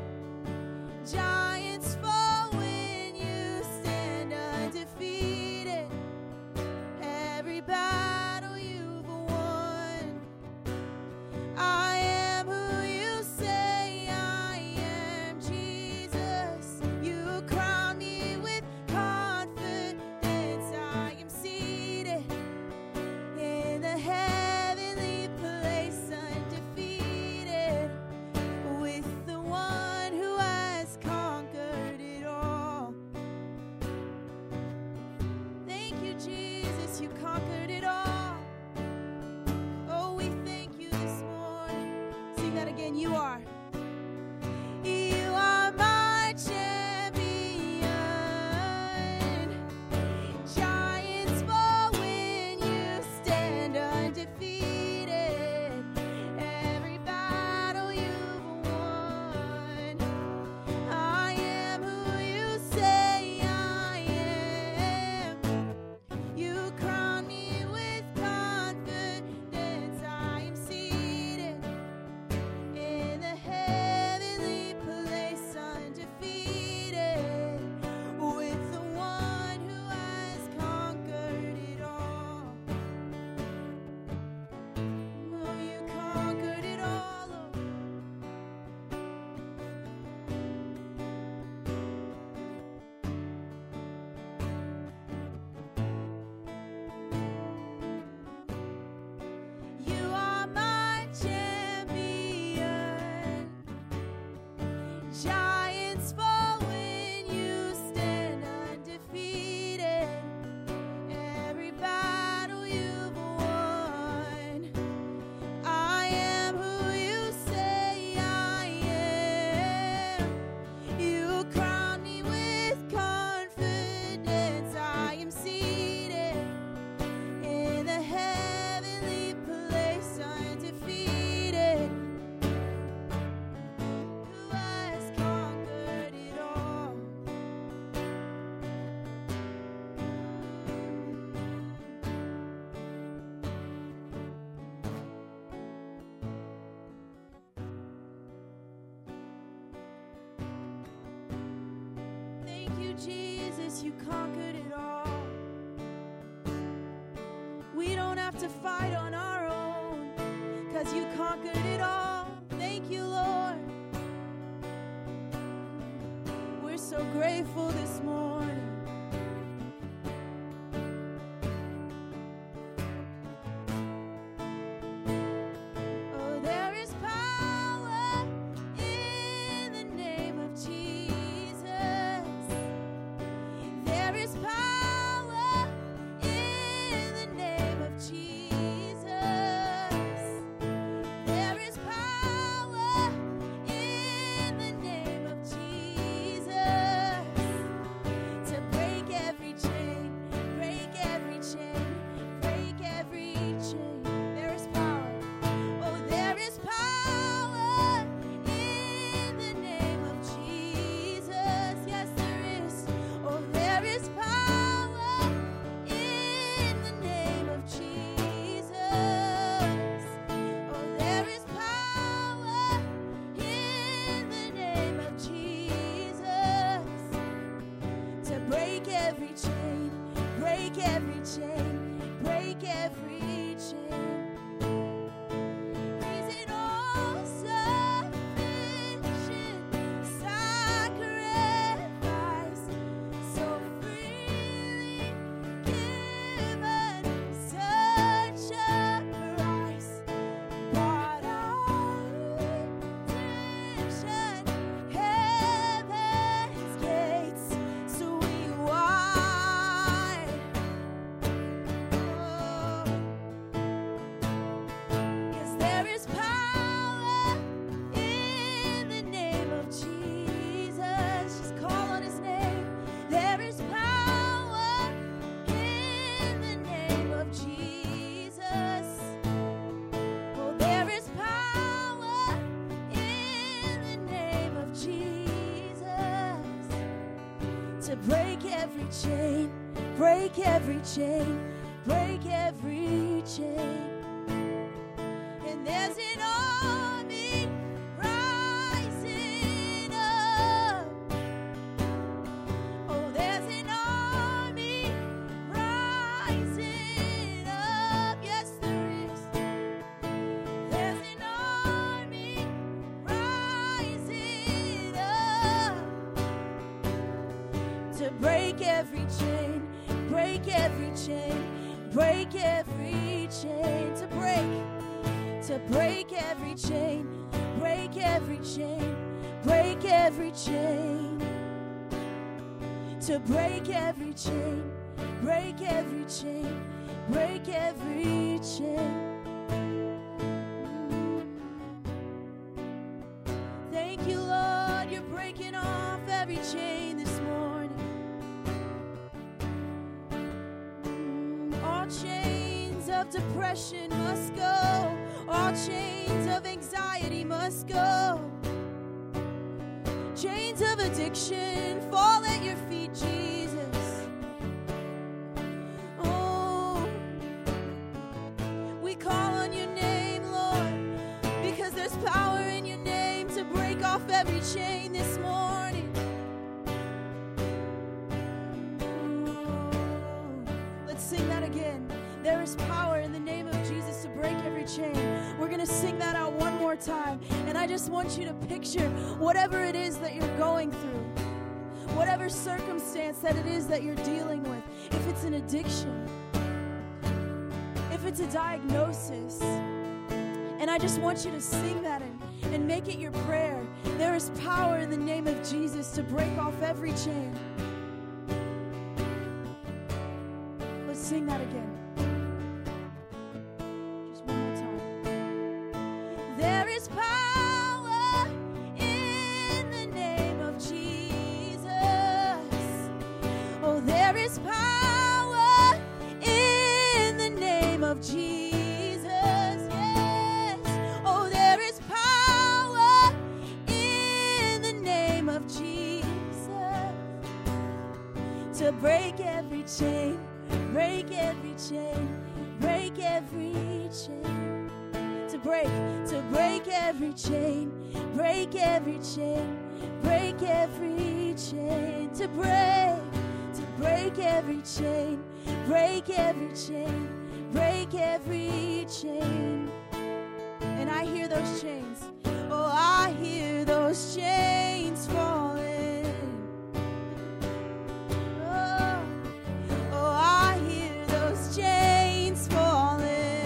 Giants fall when you stand undefeated. Every battle you've won. I am who you say I am, Jesus. You crown me with confidence. I am seated in the heavenly place, undefeated, with the one who has conquered it all. Thank you, Jesus, you conquered it all. Oh, we thank you this morning. Sing that again. You are my champion. Giants fall when you stand undefeated. Every battle you've won. I am who you say I am. You crown me with confidence. I am seated in the heavenly place, undefeated, with the one who has conquered it all. Oh, you conquered it all, Lord. You are my champion. Giants fall when you stand undefeated. Every battle you've won. I am who you say I am. You crown me with confidence. I am seated in the heavenly place, undefeated, who has conquered it all. Thank you, Jesus, you conquered it all. We don't have to fight on our own, 'cause you conquered it all. Thank you, Lord. We're so grateful this morning. Oh, there is power in the name of Jesus. There is power in the name of Jesus. There is power in the name of Jesus to break every chain, break every chain, break every chain. There is power. Oh, there is power in the name of Jesus. Yes, there is. Oh, there is power in the name of Jesus. Oh, there is power in the name of Jesus to break every chain, break every chain, break every chain. Is it all sufficient sacrifice, so freely given, such a price, bought our redemption, heaven's gates, so we walk to break every chain, break every chain, break every chain. And there's an army rising up. Oh, there's an army rising up. Yes, there is. There's an army rising up to break every chain, break every chain, break every chain, to break every chain, break every chain, break every chain, to break every chain, break every chain, break every chain. Thank you, Lord, you're breaking off every chain this morning. All chains of depression must go. All chains of anxiety must go. Chains of addiction fall at your feet, Jesus. Oh, we call on your name, Lord, because there's power in your name to break off every chain this morning. Let's sing that again. There is power in the name of Jesus to break every chain. We're going to sing that out one more time. And I just want you to picture whatever it is that you're going through, whatever circumstance that it is that you're dealing with. If it's an addiction, if it's a diagnosis, and I just want you to sing that and make it your prayer. There is power in the name of Jesus to break off every chain. Let's sing that again. There is power in the name of Jesus. Oh, there is power in the name of Jesus. Yes. Oh, there is power in the name of Jesus to break every chain, break every chain, break every chain. To break every chain, break every chain, break every chain, to break every chain, break every chain, break every chain. And I hear those chains, oh, I hear those chains falling. Oh, I hear those chains falling.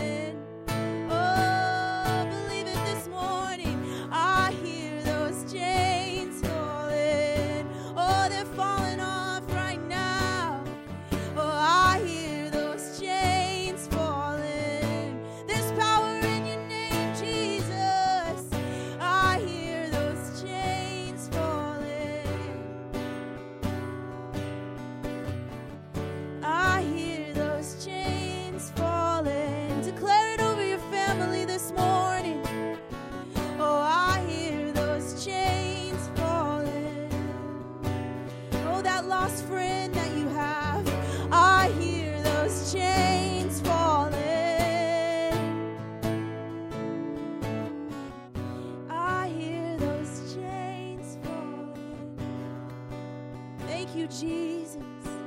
Jesus,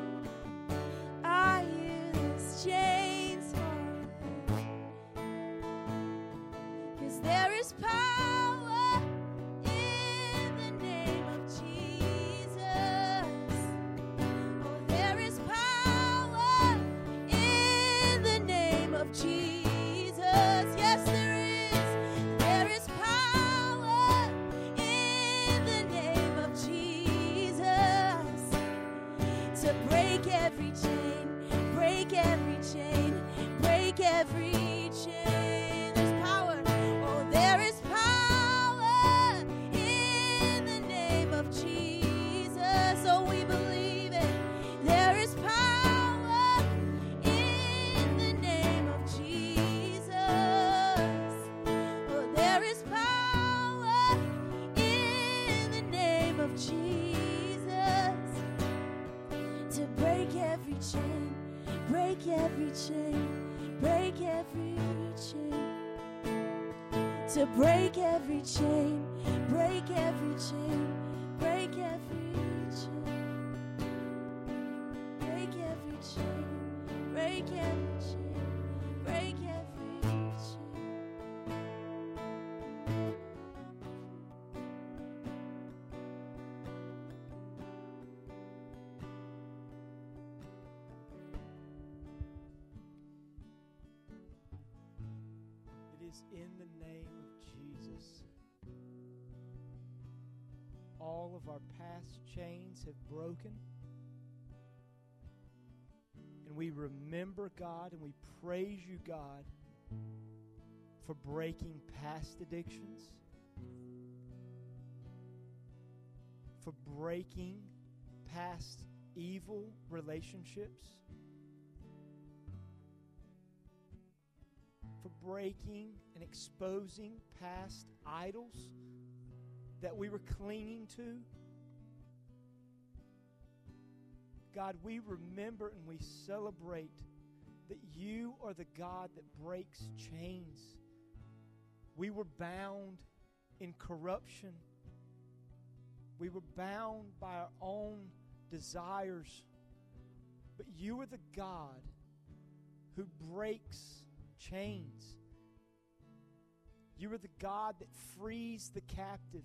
I hear those chains falling, 'cause there is power in the name of Jesus. Oh, there is power in the name of Jesus. Yes, there is. There is power in the name of Jesus to chain, break every chain, break every chain. To break every chain, break every chain, break every chain. Break every chain, break every chain, break every chain. It is in the name of Jesus. All of our past chains have broken. And we remember, God, and we praise you, God, for breaking past addictions, for breaking past evil relationships, for breaking and exposing past idols that we were clinging to. God, we remember and we celebrate that you are the God that breaks chains. We were bound in corruption. We were bound by our own desires. But you are the God who breaks chains. You are the God that frees the captive.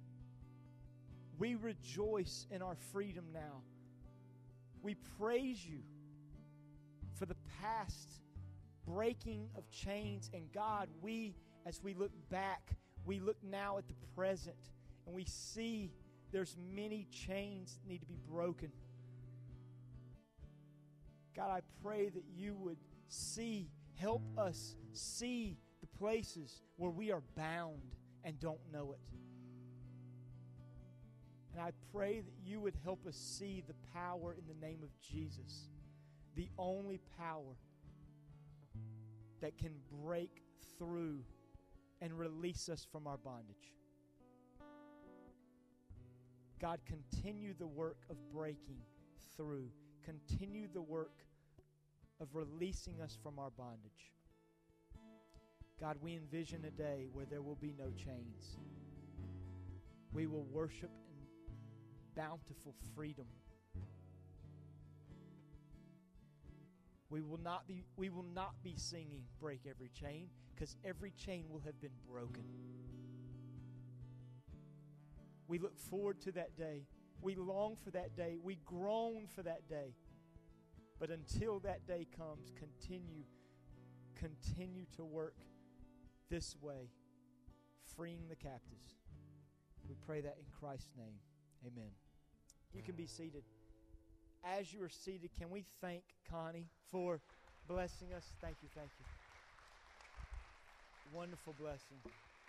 We rejoice in our freedom now. We praise you for the past breaking of chains. And God, as we look back, we look now at the present, and we see there's many chains that need to be broken. God, I pray that you would help us see the places where we are bound and don't know it. And I pray that you would help us see the power in the name of Jesus, the only power that can break through and release us from our bondage. God, continue the work of breaking through. Continue the work of releasing us from our bondage. God, we envision a day where there will be no chains. We will worship in bountiful freedom. We will not be singing "Break Every Chain," because every chain will have been broken. We look forward to that day. We long for that day. We groan for that day. But until that day comes, continue to work this way, freeing the captives. We pray that in Christ's name. Amen. You can be seated. As you are seated, can we thank Connie for blessing us? Thank you. Wonderful blessing.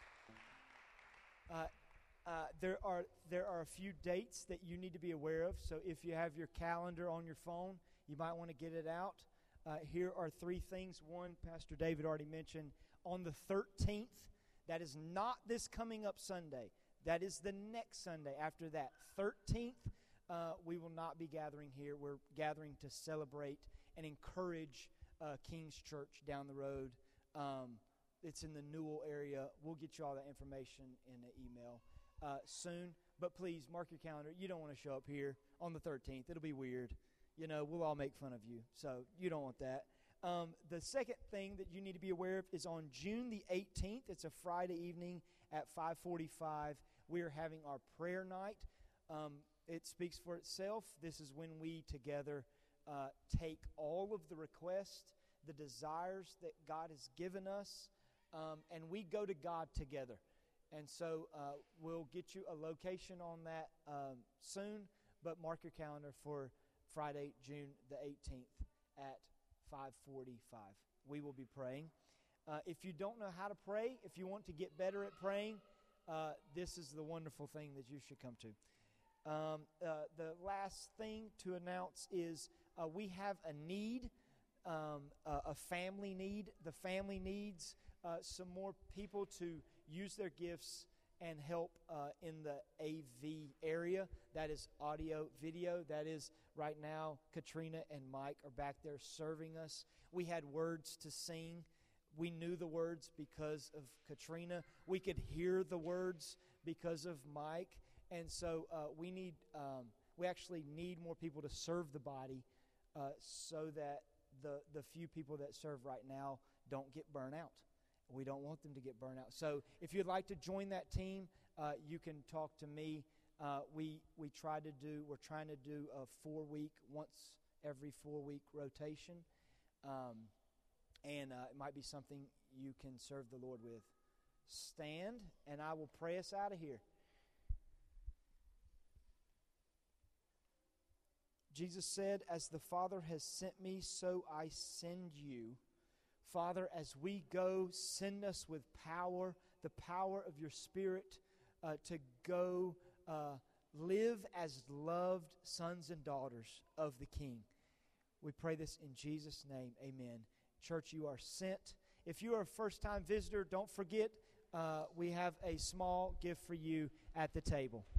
There are a few dates that you need to be aware of. So if you have your calendar on your phone, you might want to get it out. Here are three things. One, Pastor David already mentioned, on the 13th, that is not this coming up Sunday. That is the next Sunday after that. 13th, we will not be gathering here. We're gathering to celebrate and encourage King's Church down the road. It's in the Newell area. We'll get you all that information in an email soon. But please, mark your calendar. You don't want to show up here on the 13th. It'll be weird. We'll all make fun of you. So you don't want that. The second thing that you need to be aware of is on June the 18th. It's a Friday evening at 5:45. We are having our prayer night. It speaks for itself. This is when we together take all of the requests, the desires that God has given us, and we go to God together. And so we'll get you a location on that soon, but mark your calendar for Friday, June the 18th at 5:45. We will be praying. If you don't know how to pray, if you want to get better at praying, this is the wonderful thing that you should come to. The last thing to announce is we have a need, a family need. The family needs some more people to use their gifts and help in the AV area. That is audio, video. That is right now Katrina and Mike are back there serving us. We had words to sing. We knew the words because of Katrina. We could hear the words because of Mike. And so we actually need more people to serve the body so that the few people that serve right now don't get burnt out. We don't want them to get burnt out. So if you'd like to join that team, you can talk to me. We're trying to do a 4-week, once every 4-week rotation. And it might be something you can serve the Lord with. Stand, and I will pray us out of here. Jesus said, "As the Father has sent me, so I send you." Father, as we go, send us with power, the power of your Spirit, to go live as loved sons and daughters of the King. We pray this in Jesus' name. Amen. Church, you are sent. If you are a first-time visitor, don't forget we have a small gift for you at the table.